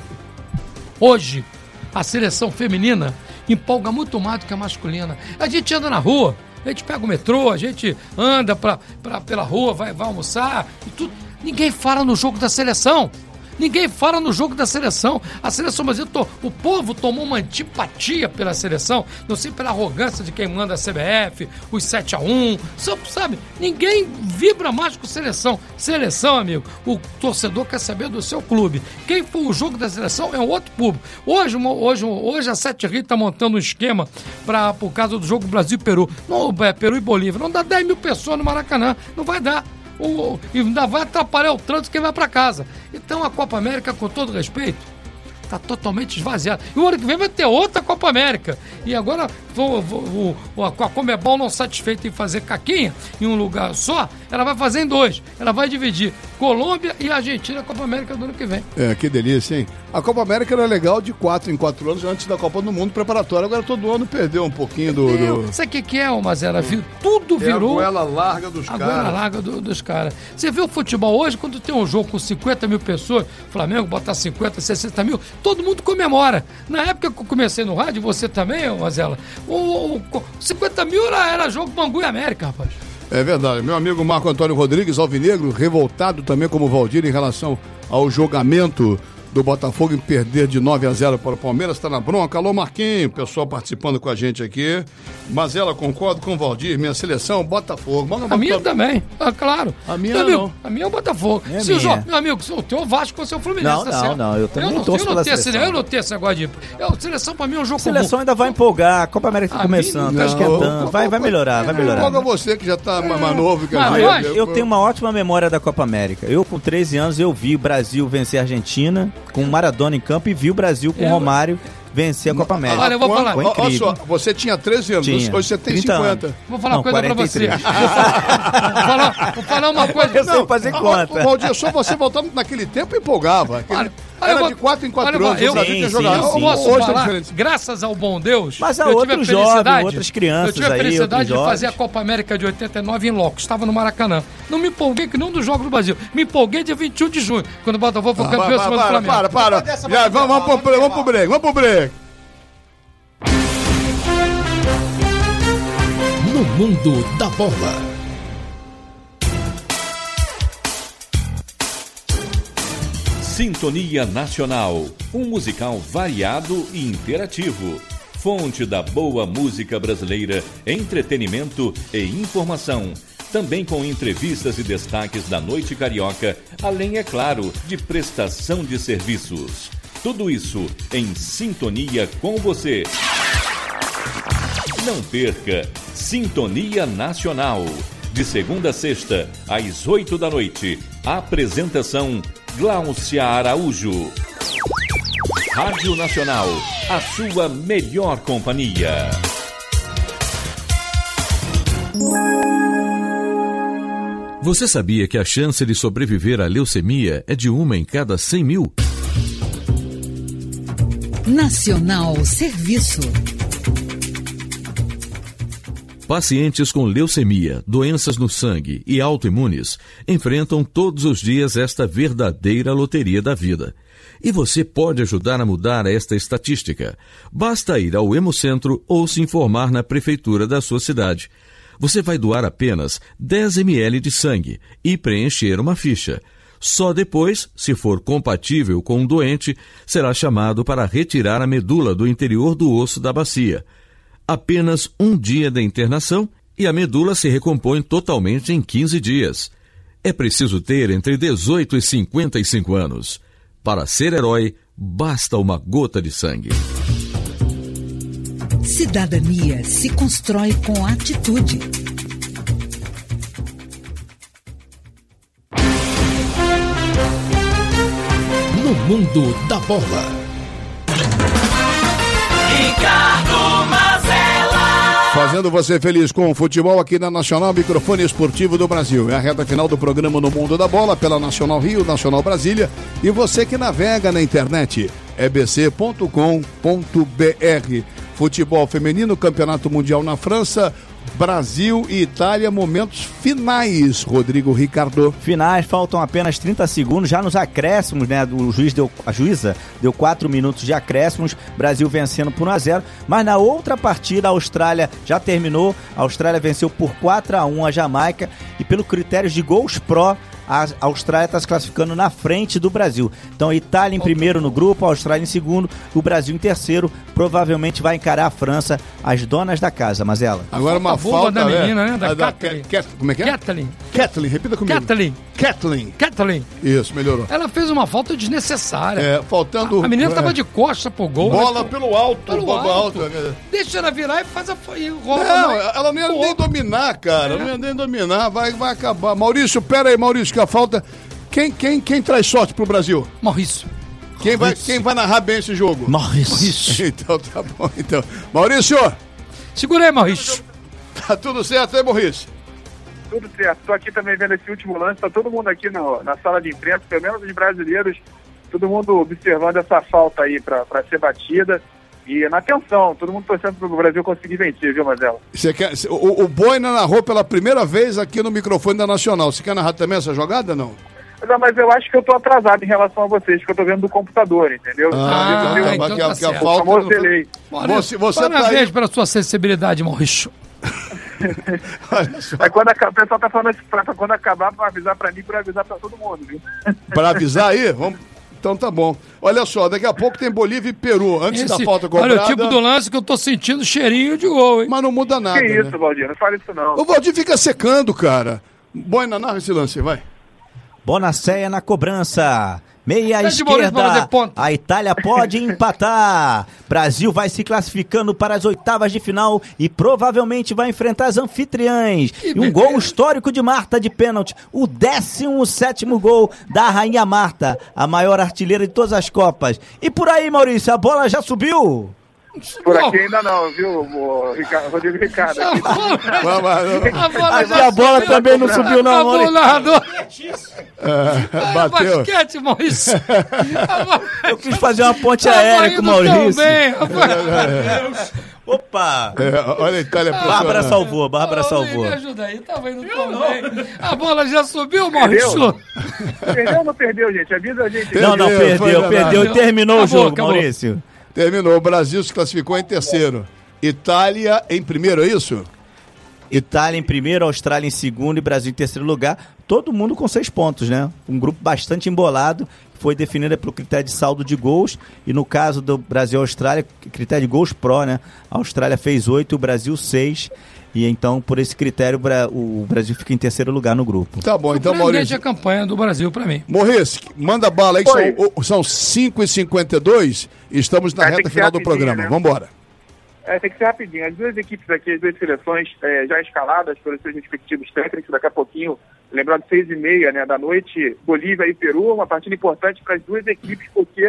[SPEAKER 6] hoje, a seleção feminina empolga muito mais do que a masculina. A gente anda na rua, a gente pega o metrô, a gente anda pra, pra, pela rua, vai, vai almoçar e tudo. Ninguém fala no jogo da seleção. Ninguém fala no jogo da seleção. A seleção brasileira, o povo tomou uma antipatia pela seleção, não sei, pela arrogância de quem manda a C B F, os sete a um, sabe? Ninguém vibra mais com seleção. Seleção, amigo, o torcedor quer saber do seu clube. Quem for o jogo da seleção é um outro público. Hoje, hoje, hoje a Sete Rio está montando um esquema pra, por causa do jogo Brasil e Peru. Não, é, Peru e Bolívia. Não dá dez mil pessoas no Maracanã. Não vai dar. O, e ainda vai atrapalhar o trânsito quem vai para casa. Então a Copa América, com todo respeito, está totalmente esvaziada. E o ano que vem vai ter outra Copa América. E agora vou, vou, vou, a Conmebol, não satisfeita em fazer caquinha em um lugar só, ela vai fazer em dois. Ela vai dividir Colômbia e Argentina a Copa América do ano que vem.
[SPEAKER 2] É, que delícia, hein? A Copa América era legal de quatro em quatro anos antes da Copa do Mundo preparatória. Agora todo ano perdeu um pouquinho do... do...
[SPEAKER 6] Sabe o que, que é, Mazera? Tudo virou...
[SPEAKER 2] É a goela larga dos
[SPEAKER 6] a
[SPEAKER 2] caras.
[SPEAKER 6] A goela larga do, dos caras. Você vê o futebol hoje, quando tem um jogo com cinquenta mil pessoas, Flamengo botar cinquenta, sessenta mil, todo mundo comemora. Na época que eu comecei no rádio, você também, Mazela, o, o cinquenta mil era, era jogo Bangu e América, rapaz.
[SPEAKER 2] É verdade. Meu amigo Marco Antônio Rodrigues, alvinegro, revoltado também como o Valdir em relação ao julgamento do Botafogo em perder de nove a zero para o Palmeiras, está na bronca. Alô, Marquinhos, pessoal participando com a gente aqui. Mazela, concordo com o Valdir, minha seleção, Botafogo. Manda
[SPEAKER 6] a minha também, ah, claro.
[SPEAKER 2] A minha
[SPEAKER 6] meu amigo,
[SPEAKER 2] não.
[SPEAKER 6] A minha é o Botafogo.
[SPEAKER 5] É
[SPEAKER 6] Se o
[SPEAKER 5] minha.
[SPEAKER 6] jo, meu amigo, o teu Vasco ou o seu Fluminense,
[SPEAKER 5] não,
[SPEAKER 6] tá
[SPEAKER 5] não,
[SPEAKER 6] certo?
[SPEAKER 5] Não, eu também
[SPEAKER 6] eu não,
[SPEAKER 5] torço
[SPEAKER 6] eu
[SPEAKER 5] pela
[SPEAKER 6] não tenho
[SPEAKER 5] seleção.
[SPEAKER 6] Esse, eu não tenho esse negócio de... Eu, seleção pra mim é um jogo
[SPEAKER 5] A seleção
[SPEAKER 6] comum.
[SPEAKER 5] ainda vai empolgar, a Copa América tá começando, tá esquentando. Vai, vai melhorar, vai melhorar.
[SPEAKER 2] Empolga você que já tá é. mais novo que a
[SPEAKER 5] Mas,
[SPEAKER 2] gente.
[SPEAKER 5] Eu, eu tenho uma ótima memória da Copa América. Eu, com treze anos, eu vi o Brasil vencer a Argentina com Maradona em campo e vi o Brasil com o Romário vencer a Copa América.
[SPEAKER 6] Olha, eu vou falar.
[SPEAKER 5] Foi incrível.
[SPEAKER 2] Olha só, você tinha treze anos,
[SPEAKER 5] tinha.
[SPEAKER 2] Hoje você tem cinquenta.
[SPEAKER 5] Anos.
[SPEAKER 6] Vou falar uma
[SPEAKER 5] não,
[SPEAKER 6] coisa
[SPEAKER 5] quarenta e três.
[SPEAKER 6] pra você. Vou falar, vou falar uma coisa.
[SPEAKER 5] Eu sei fazer conta.
[SPEAKER 2] Valdir, só você voltando naquele tempo empolgava. Aquele...
[SPEAKER 6] Olha,
[SPEAKER 2] Era
[SPEAKER 6] vou,
[SPEAKER 2] de quatro em quatro
[SPEAKER 6] olha,
[SPEAKER 2] anos.
[SPEAKER 6] Eu,
[SPEAKER 2] eu,
[SPEAKER 5] sim,
[SPEAKER 2] jogar.
[SPEAKER 5] sim, sim.
[SPEAKER 6] eu posso
[SPEAKER 2] Hoje
[SPEAKER 6] falar,
[SPEAKER 2] tá
[SPEAKER 6] graças ao bom Deus,
[SPEAKER 5] mas há
[SPEAKER 6] eu
[SPEAKER 5] outros
[SPEAKER 6] tive a felicidade,
[SPEAKER 5] jovens, outras crianças
[SPEAKER 6] eu tive a
[SPEAKER 5] aí,
[SPEAKER 6] felicidade de
[SPEAKER 5] outros
[SPEAKER 6] fazer a Copa América de oitenta e nove em loco. Estava no Maracanã. Não me empolguei que não dos Jogos do Brasil. Me empolguei dia vinte e um de junho, quando o Botafogo foi
[SPEAKER 2] ah,
[SPEAKER 6] campeão em cima do Flamengo.
[SPEAKER 2] Para, para, para. Já, vamos, vamos, pro, vamos pro break, vamos pro break.
[SPEAKER 1] No mundo da bola.
[SPEAKER 9] Sintonia Nacional, um musical variado e interativo. Fonte da boa música brasileira, entretenimento e informação. Também com entrevistas e destaques da noite carioca, além, é claro, de prestação de serviços. Tudo isso em sintonia com você. Não perca Sintonia Nacional. De segunda a sexta, às oito da noite. Apresentação Gláucia Araújo. Rádio Nacional, a sua melhor companhia.
[SPEAKER 17] Você sabia que a chance de sobreviver à leucemia é de uma em cada cem mil?
[SPEAKER 18] Nacional Serviço.
[SPEAKER 17] Pacientes com leucemia, doenças no sangue e autoimunes enfrentam todos os dias esta verdadeira loteria da vida. E você pode ajudar a mudar esta estatística. Basta ir ao Hemocentro ou se informar na prefeitura da sua cidade. Você vai doar apenas dez mililitros de sangue e preencher uma ficha. Só depois, se for compatível com o doente, será chamado para retirar a medula do interior do osso da bacia. Apenas um dia da internação e a medula se recompõe totalmente em quinze dias. É preciso ter entre dezoito e cinquenta e cinco anos. Para ser herói, basta uma gota de sangue.
[SPEAKER 18] Cidadania se constrói com atitude.
[SPEAKER 1] No mundo da bola.
[SPEAKER 3] Ricardo Mazella.
[SPEAKER 2] Fazendo você feliz com o futebol aqui na Nacional Microfone Esportivo do Brasil. É a reta final do programa No Mundo da Bola pela Nacional Rio, Nacional Brasília. E você que navega na internet, e b c ponto com ponto b r. Futebol feminino, Campeonato Mundial na França, Brasil e Itália, momentos finais, Rodrigo Ricardo.
[SPEAKER 5] Finais, faltam apenas trinta segundos, já nos acréscimos, né? O juiz deu, a juíza deu quatro minutos de acréscimos, Brasil vencendo por um a zero, mas na outra partida a Austrália já terminou, a Austrália venceu por quatro a um a Jamaica e pelo critério de gols pró, a Austrália está se classificando na frente do Brasil. Então a Itália em primeiro no grupo, a Austrália em segundo, o Brasil em terceiro, provavelmente vai encarar a França, as donas da casa, Mazella.
[SPEAKER 2] Agora uma falta
[SPEAKER 6] da menina, né? Da,
[SPEAKER 2] da
[SPEAKER 6] Kathleen.
[SPEAKER 2] Cat, como é que é?
[SPEAKER 6] Kathleen.
[SPEAKER 2] Kathleen, repita comigo.
[SPEAKER 6] Kathleen.
[SPEAKER 2] Kathleen.
[SPEAKER 6] Kathleen.
[SPEAKER 2] Isso, melhorou.
[SPEAKER 6] Ela fez uma falta desnecessária.
[SPEAKER 2] É, faltando...
[SPEAKER 6] A menina
[SPEAKER 2] é.
[SPEAKER 6] tava de costa pro gol.
[SPEAKER 2] Bola
[SPEAKER 6] né?
[SPEAKER 2] pelo alto.
[SPEAKER 6] Pelo
[SPEAKER 2] pelo
[SPEAKER 6] alto.
[SPEAKER 2] alto.
[SPEAKER 6] Deixa ela virar e faz a... E rola
[SPEAKER 2] não,
[SPEAKER 6] na...
[SPEAKER 2] ela não ia nem dominar, cara. É. Não ia nem dominar, vai, vai acabar. Maurício, pera aí, Maurício, que a falta... Quem, quem, quem traz sorte pro Brasil?
[SPEAKER 6] Maurício.
[SPEAKER 2] Quem vai,
[SPEAKER 6] Maurício.
[SPEAKER 2] quem vai narrar bem esse jogo?
[SPEAKER 5] Maurício.
[SPEAKER 6] Maurício.
[SPEAKER 2] Então tá bom, então. Maurício!
[SPEAKER 6] Segura aí, Maurício.
[SPEAKER 2] Tá tudo certo aí, Maurício?
[SPEAKER 19] Tudo certo. Tô aqui também vendo esse último lance. Tá todo mundo aqui no, na sala de imprensa, pelo menos os brasileiros, todo mundo observando essa falta aí pra, pra ser batida. E na atenção, todo mundo torcendo pro Brasil conseguir vencer, viu, Mazella?
[SPEAKER 2] Você quer, o, o Boina narrou pela primeira vez aqui no microfone da Nacional. Você quer narrar também essa jogada, não?
[SPEAKER 19] Não, mas eu acho que eu tô atrasado em relação a vocês, que eu tô vendo do computador, entendeu?
[SPEAKER 2] Ah,
[SPEAKER 19] eu,
[SPEAKER 2] ah,
[SPEAKER 19] então
[SPEAKER 2] que, a,
[SPEAKER 19] tá
[SPEAKER 2] que a falta...
[SPEAKER 19] famoso delay.
[SPEAKER 2] Você, você
[SPEAKER 6] Parabéns
[SPEAKER 2] tá aí...
[SPEAKER 6] pela sua sensibilidade, Maurício.
[SPEAKER 19] Aí quando a, o pessoal tá falando isso, pra, quando acabar, pra avisar pra mim, pra avisar pra todo mundo, viu?
[SPEAKER 2] Pra avisar aí? Vamos... Então tá bom. Olha só, daqui a pouco tem Bolívia e Peru, antes
[SPEAKER 6] Esse,
[SPEAKER 2] da falta cobrada.
[SPEAKER 6] Olha o tipo do lance que eu tô sentindo cheirinho de gol, hein?
[SPEAKER 2] Mas não muda nada,
[SPEAKER 19] Que isso,
[SPEAKER 2] né?
[SPEAKER 19] Valdir, não fala isso não.
[SPEAKER 2] O Valdir fica secando, cara. Boina, narra esse lance, vai.
[SPEAKER 5] Bonacéia na cobrança. Meia
[SPEAKER 6] Pede
[SPEAKER 5] esquerda, a Itália pode empatar. Brasil vai se classificando para as oitavas de final e provavelmente vai enfrentar as anfitriãs. E um gol histórico de Marta de pênalti, o décimo sétimo gol da Rainha Marta, a maior artilheira de todas as Copas. E por aí, Maurício, a bola já subiu?
[SPEAKER 19] Por aqui ainda não, viu, o Ricardo, Rodrigo Ricardo? Aqui,
[SPEAKER 5] a bola, aqui a bola também não subiu, não,
[SPEAKER 6] Maurício. Narrador.
[SPEAKER 2] É, bateu.
[SPEAKER 6] Basquete, Maurício.
[SPEAKER 5] Eu quis fazer uma ponte aérea com o Maurício.
[SPEAKER 6] Também,
[SPEAKER 5] Opa!
[SPEAKER 2] É, olha a Itália.
[SPEAKER 5] Bárbara salvou, Bárbara salvou.
[SPEAKER 6] Me ajuda aí, tá vendo tão bem. A bola já subiu, Maurício.
[SPEAKER 19] Perdeu ou não perdeu, gente? Avisa a gente.
[SPEAKER 5] Não, não, perdeu, perdeu e terminou acabou, o jogo, acabou. Maurício.
[SPEAKER 2] Terminou. O Brasil se classificou em terceiro. Itália em primeiro, é isso?
[SPEAKER 5] Itália em primeiro, Austrália em segundo e Brasil em terceiro lugar. todo mundo com seis pontos, né? Um grupo bastante embolado, foi definido pelo critério de saldo de gols, e no caso do Brasil e Austrália, critério de gols pró, né? A Austrália fez oito e o Brasil seis, e então, por esse critério, o Brasil fica em terceiro lugar no grupo.
[SPEAKER 2] Tá bom, então, Maurício...
[SPEAKER 6] a campanha do Brasil pra mim.
[SPEAKER 2] Maurício, manda bala aí, que são, são cinco e cinquenta e dois, e estamos na
[SPEAKER 19] É,
[SPEAKER 2] reta final do programa.
[SPEAKER 19] né?
[SPEAKER 2] Vamos embora.
[SPEAKER 19] É, tem que ser rapidinho. As duas equipes aqui, as duas seleções é, já escaladas pelos seus respectivos técnicos, daqui a pouquinho, lembrando, seis e meia né, da noite, Bolívia e Peru, uma partida importante para as duas equipes, porque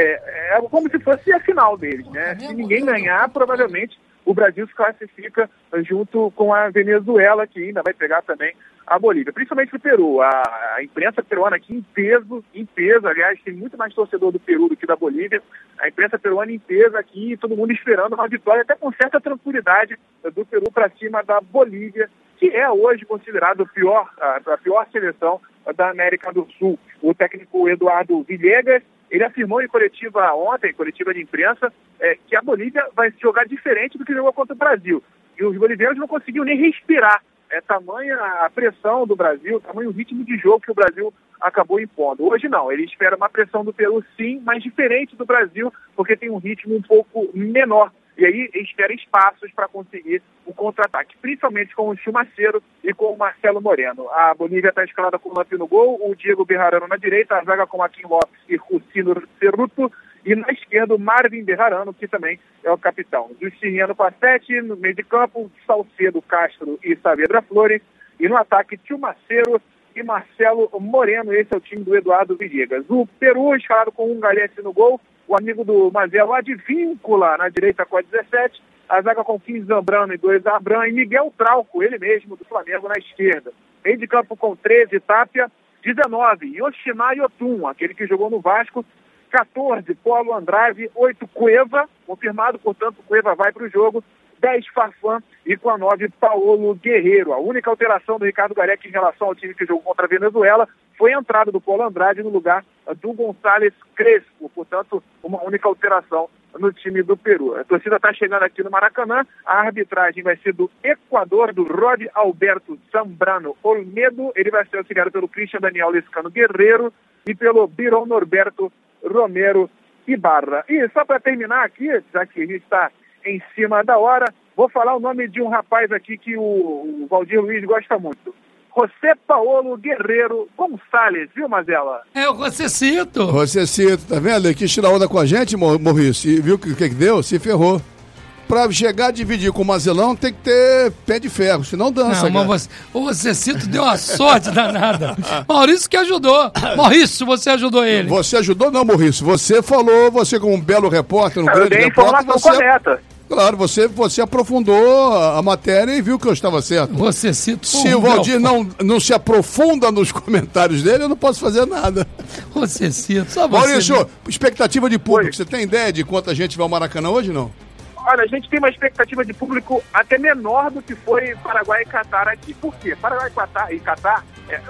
[SPEAKER 19] é, é como se fosse a final deles, né? Se ninguém ganhar, provavelmente o Brasil se classifica junto com a Venezuela, que ainda vai pegar também a Bolívia, principalmente o Peru. A, a imprensa peruana aqui em peso, em peso, aliás, tem muito mais torcedor do Peru do que da Bolívia. A imprensa peruana em peso aqui, todo mundo esperando uma vitória, até com certa tranquilidade, do Peru para cima da Bolívia, que é hoje considerado o pior, a, a pior seleção da América do Sul. O técnico Eduardo Villegas, ele afirmou em coletiva ontem, coletiva de imprensa, é, que a Bolívia vai jogar diferente do que jogou contra o Brasil. E os bolivianos não conseguiam nem respirar. É tamanha a pressão do Brasil, tamanho o ritmo de jogo que o Brasil acabou impondo. Hoje não, ele espera uma pressão do Peru sim, mas diferente do Brasil, porque tem um ritmo um pouco menor. E aí espera espaços para conseguir o contra-ataque, principalmente com o Chumaceiro e com o Marcelo Moreno. A Bolívia está escalada com o Lampi no gol, o Diego Bejarano na direita, a zaga com Joaquim Lopes e Rufino Cerruto, e na esquerda o Marvin Bejarano, que também é o capitão. Justiniano com a sete, no meio de campo, Salcedo, Castro e Saavedra Flores, e no ataque Chumaceiro e Marcelo Moreno. Esse é o time do Eduardo Villegas. O Peru escalado com um Galhete no gol, o amigo do Mazelo Advíncula na direita com a dezessete, a zaga com quinze Zambrano e dois Abram, e Miguel Trauco, ele mesmo, do Flamengo, na esquerda. Meio de campo com treze Tapia, dezenove Yoshima Yotun, aquele que jogou no Vasco, quatorze Paulo Andrade, oito Cueva, confirmado, portanto, Cueva vai para o jogo, dez Farfán e com a nove Paulo Guerreiro. A única alteração do Ricardo Gareca em relação ao time que jogou contra a Venezuela foi a entrada do Paulo Andrade no lugar do Gonçalves Crespo, portanto, uma única alteração no time do Peru. A torcida está chegando aqui no Maracanã, a arbitragem vai ser do Equador, do Rod Alberto Zambrano Olmedo, ele vai ser auxiliado pelo Christian Daniel Lescano Guerreiro e pelo Biron Norberto Romero Ibarra. E só para terminar aqui, já que a gente está em cima da hora, vou falar o nome de um rapaz aqui que o, o Valdir Luiz gosta muito. José Paulo Guerreiro Gonçalves, viu, Mazela?
[SPEAKER 6] É o Josecito.
[SPEAKER 2] Josecito, tá vendo? Ele quis tirar onda com a gente, Maurício, e viu o que, que que deu? Se ferrou. Pra chegar a dividir com o Mazelão tem que ter pé de ferro, senão dança.
[SPEAKER 6] Não, mas você, o Josecito deu uma sorte danada. Maurício que ajudou. Maurício, você ajudou ele.
[SPEAKER 2] Você ajudou? Não, Maurício. Você falou, você como um belo repórter, um
[SPEAKER 19] Eu
[SPEAKER 2] grande
[SPEAKER 19] dei a
[SPEAKER 2] repórter.
[SPEAKER 19] informação
[SPEAKER 2] Você,
[SPEAKER 19] correta.
[SPEAKER 2] claro, você, você aprofundou a matéria e viu que eu estava certo.
[SPEAKER 6] Você cita.
[SPEAKER 2] Se o Valdir não, não se aprofunda nos comentários dele, eu não posso fazer nada.
[SPEAKER 6] Você cita. Só você.
[SPEAKER 2] Maurício, expectativa de público. Oi. Você tem ideia de quanta gente vai ao Maracanã hoje, não?
[SPEAKER 19] Olha, a gente tem uma expectativa de público até menor do que foi Paraguai e Catar aqui. Por quê? Paraguai e Catar, é,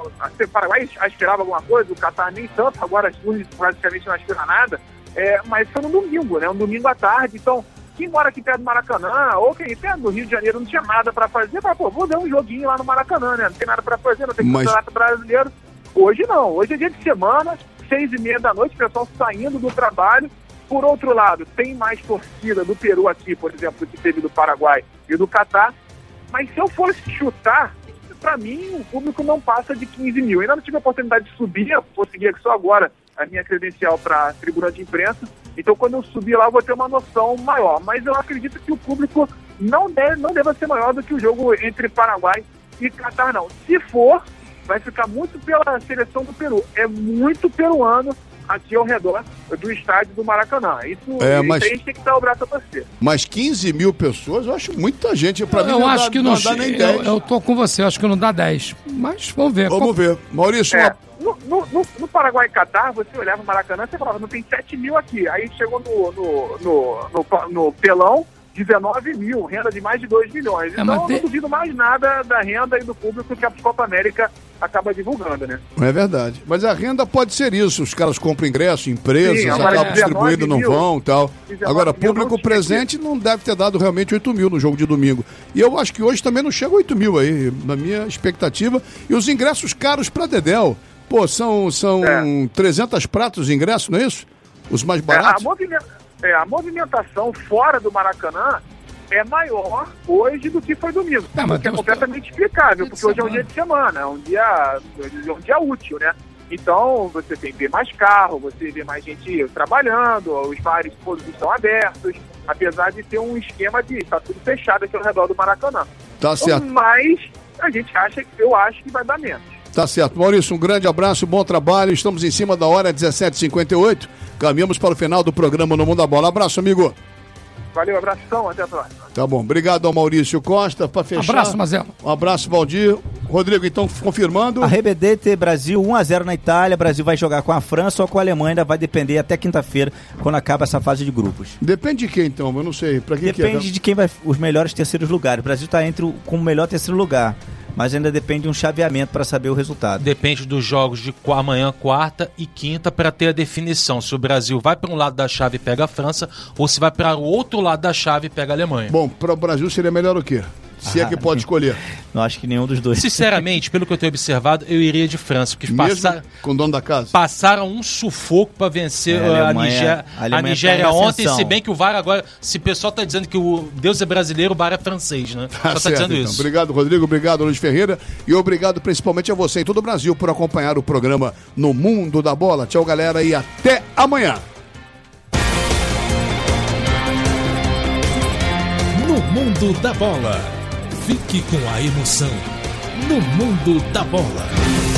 [SPEAKER 19] o Paraguai aspirava alguma coisa, o Catar nem tanto, agora as Tunis praticamente não aspiram nada, é, mas foi no domingo, né? Um domingo à tarde, então quem mora aqui perto do Maracanã, ou quem perto do Rio de Janeiro não tinha nada para fazer, mas, pô, vou dar um joguinho lá no Maracanã, né? Não tem nada para fazer, não tem
[SPEAKER 2] mas...
[SPEAKER 19] campeonato brasileiro. Hoje não, hoje é dia de semana, seis e meia da noite, o pessoal saindo do trabalho. Por outro lado, tem mais torcida do Peru aqui, por exemplo, que teve do Paraguai e do Catar. Mas se eu fosse chutar, para mim o público não passa de quinze mil. Eu ainda não tive a oportunidade de subir, eu consegui aqui só agora a minha credencial para a tribuna de imprensa. Então quando eu subir lá eu vou ter uma noção maior. Mas eu acredito que o público não deve, não deve ser maior do que o jogo entre Paraguai e Catar, não. Se for, vai ficar muito pela seleção do Peru. É muito peruano aqui ao redor do estádio do Maracanã. Isso,
[SPEAKER 2] é,
[SPEAKER 19] isso
[SPEAKER 2] mas,
[SPEAKER 19] aí a gente tem que dar o braço a torcer.
[SPEAKER 2] Mas quinze mil pessoas, eu acho muita gente. Pra
[SPEAKER 6] eu
[SPEAKER 2] mim
[SPEAKER 6] eu
[SPEAKER 2] não
[SPEAKER 6] acho
[SPEAKER 2] dá,
[SPEAKER 6] que não,
[SPEAKER 2] não dá nem dez.
[SPEAKER 6] Eu, eu tô com você, eu acho que não dá dez. Mas vamos ver.
[SPEAKER 2] Vamos
[SPEAKER 6] Qual...
[SPEAKER 2] ver. Maurício,
[SPEAKER 19] é,
[SPEAKER 2] uma...
[SPEAKER 19] no, no, no Paraguai e Catar, você olhava o Maracanã e você falava, não tem sete mil aqui. Aí chegou no, no, no, no, no pelão, dezenove mil, renda de mais de dois milhões. Então é, eu não duvido mais nada da renda e do público que a Copa América acaba divulgando, né?
[SPEAKER 2] É verdade. Mas a renda pode ser isso. Os caras compram ingresso, empresas,
[SPEAKER 19] Sim,
[SPEAKER 2] acabam distribuindo, não vão e tal. Agora, público
[SPEAKER 19] não
[SPEAKER 2] presente não deve ter dado realmente oito mil no jogo de domingo. E eu acho que hoje também não chega a oito mil aí, na minha expectativa. E os ingressos caros para Dedéu. Pô, são, são é. trezentos pratos de ingresso, não é isso? Os mais baratos?
[SPEAKER 19] É, a, movimenta... é, a movimentação fora do Maracanã é maior hoje do que foi domingo. Não, mas é completamente explicável, porque hoje é um dia de semana, é um dia, é um dia útil, né? Então, você tem ver mais carro, você vê mais gente trabalhando, os bares todos estão abertos, apesar de ter um esquema de estar tudo fechado aqui ao redor do Maracanã.
[SPEAKER 2] Tá certo.
[SPEAKER 19] Mas a gente acha, eu acho que vai dar menos.
[SPEAKER 2] Tá certo. Maurício, um grande abraço, bom trabalho. Estamos em cima da hora, dezessete e cinquenta e oito. Caminhamos para o final do programa No Mundo da Bola. Abraço, amigo.
[SPEAKER 19] Valeu, abração, até a próxima.
[SPEAKER 2] Tá bom, obrigado ao Maurício Costa. Para fechar.
[SPEAKER 6] Abraço, Mazelo.
[SPEAKER 2] Um abraço, Valdir. Rodrigo, então, confirmando.
[SPEAKER 5] A R B D T Brasil um a zero na Itália. Brasil vai jogar com a França ou com a Alemanha. Ainda vai depender até quinta-feira, quando acaba essa fase de grupos.
[SPEAKER 2] Depende de quem, então? Eu não sei. Pra quem
[SPEAKER 5] depende
[SPEAKER 2] que é?
[SPEAKER 5] de quem vai os melhores terceiros lugares. O Brasil está entre o, com o melhor terceiro lugar. Mas ainda depende de um chaveamento para saber o resultado.
[SPEAKER 4] Depende dos jogos de amanhã, quarta e quinta, para ter a definição se o Brasil vai para um lado da chave e pega a França ou se vai para o outro lado da chave e pega a Alemanha.
[SPEAKER 2] Bom, para o Brasil seria melhor o quê? Se ah, é que pode escolher.
[SPEAKER 5] Não acho que nenhum dos dois.
[SPEAKER 4] Sinceramente, pelo que eu tenho observado, eu iria de França. Porque passar,
[SPEAKER 2] com o dono da casa?
[SPEAKER 4] Passaram um sufoco para vencer é, a, Alemanha, a Nigéria, a a Nigéria tá ontem, se bem que o V A R agora, se o pessoal está dizendo que o Deus é brasileiro, o V A R é francês, né?
[SPEAKER 2] Tá
[SPEAKER 4] Só
[SPEAKER 2] certo,
[SPEAKER 4] tá dizendo
[SPEAKER 2] então.
[SPEAKER 4] isso.
[SPEAKER 2] Obrigado, Rodrigo. Obrigado, Luiz Ferreira. E obrigado principalmente a você em todo o Brasil por acompanhar o programa No Mundo da Bola. Tchau, galera, e até amanhã.
[SPEAKER 1] No Mundo da Bola. Fique com a emoção no Mundo da Bola.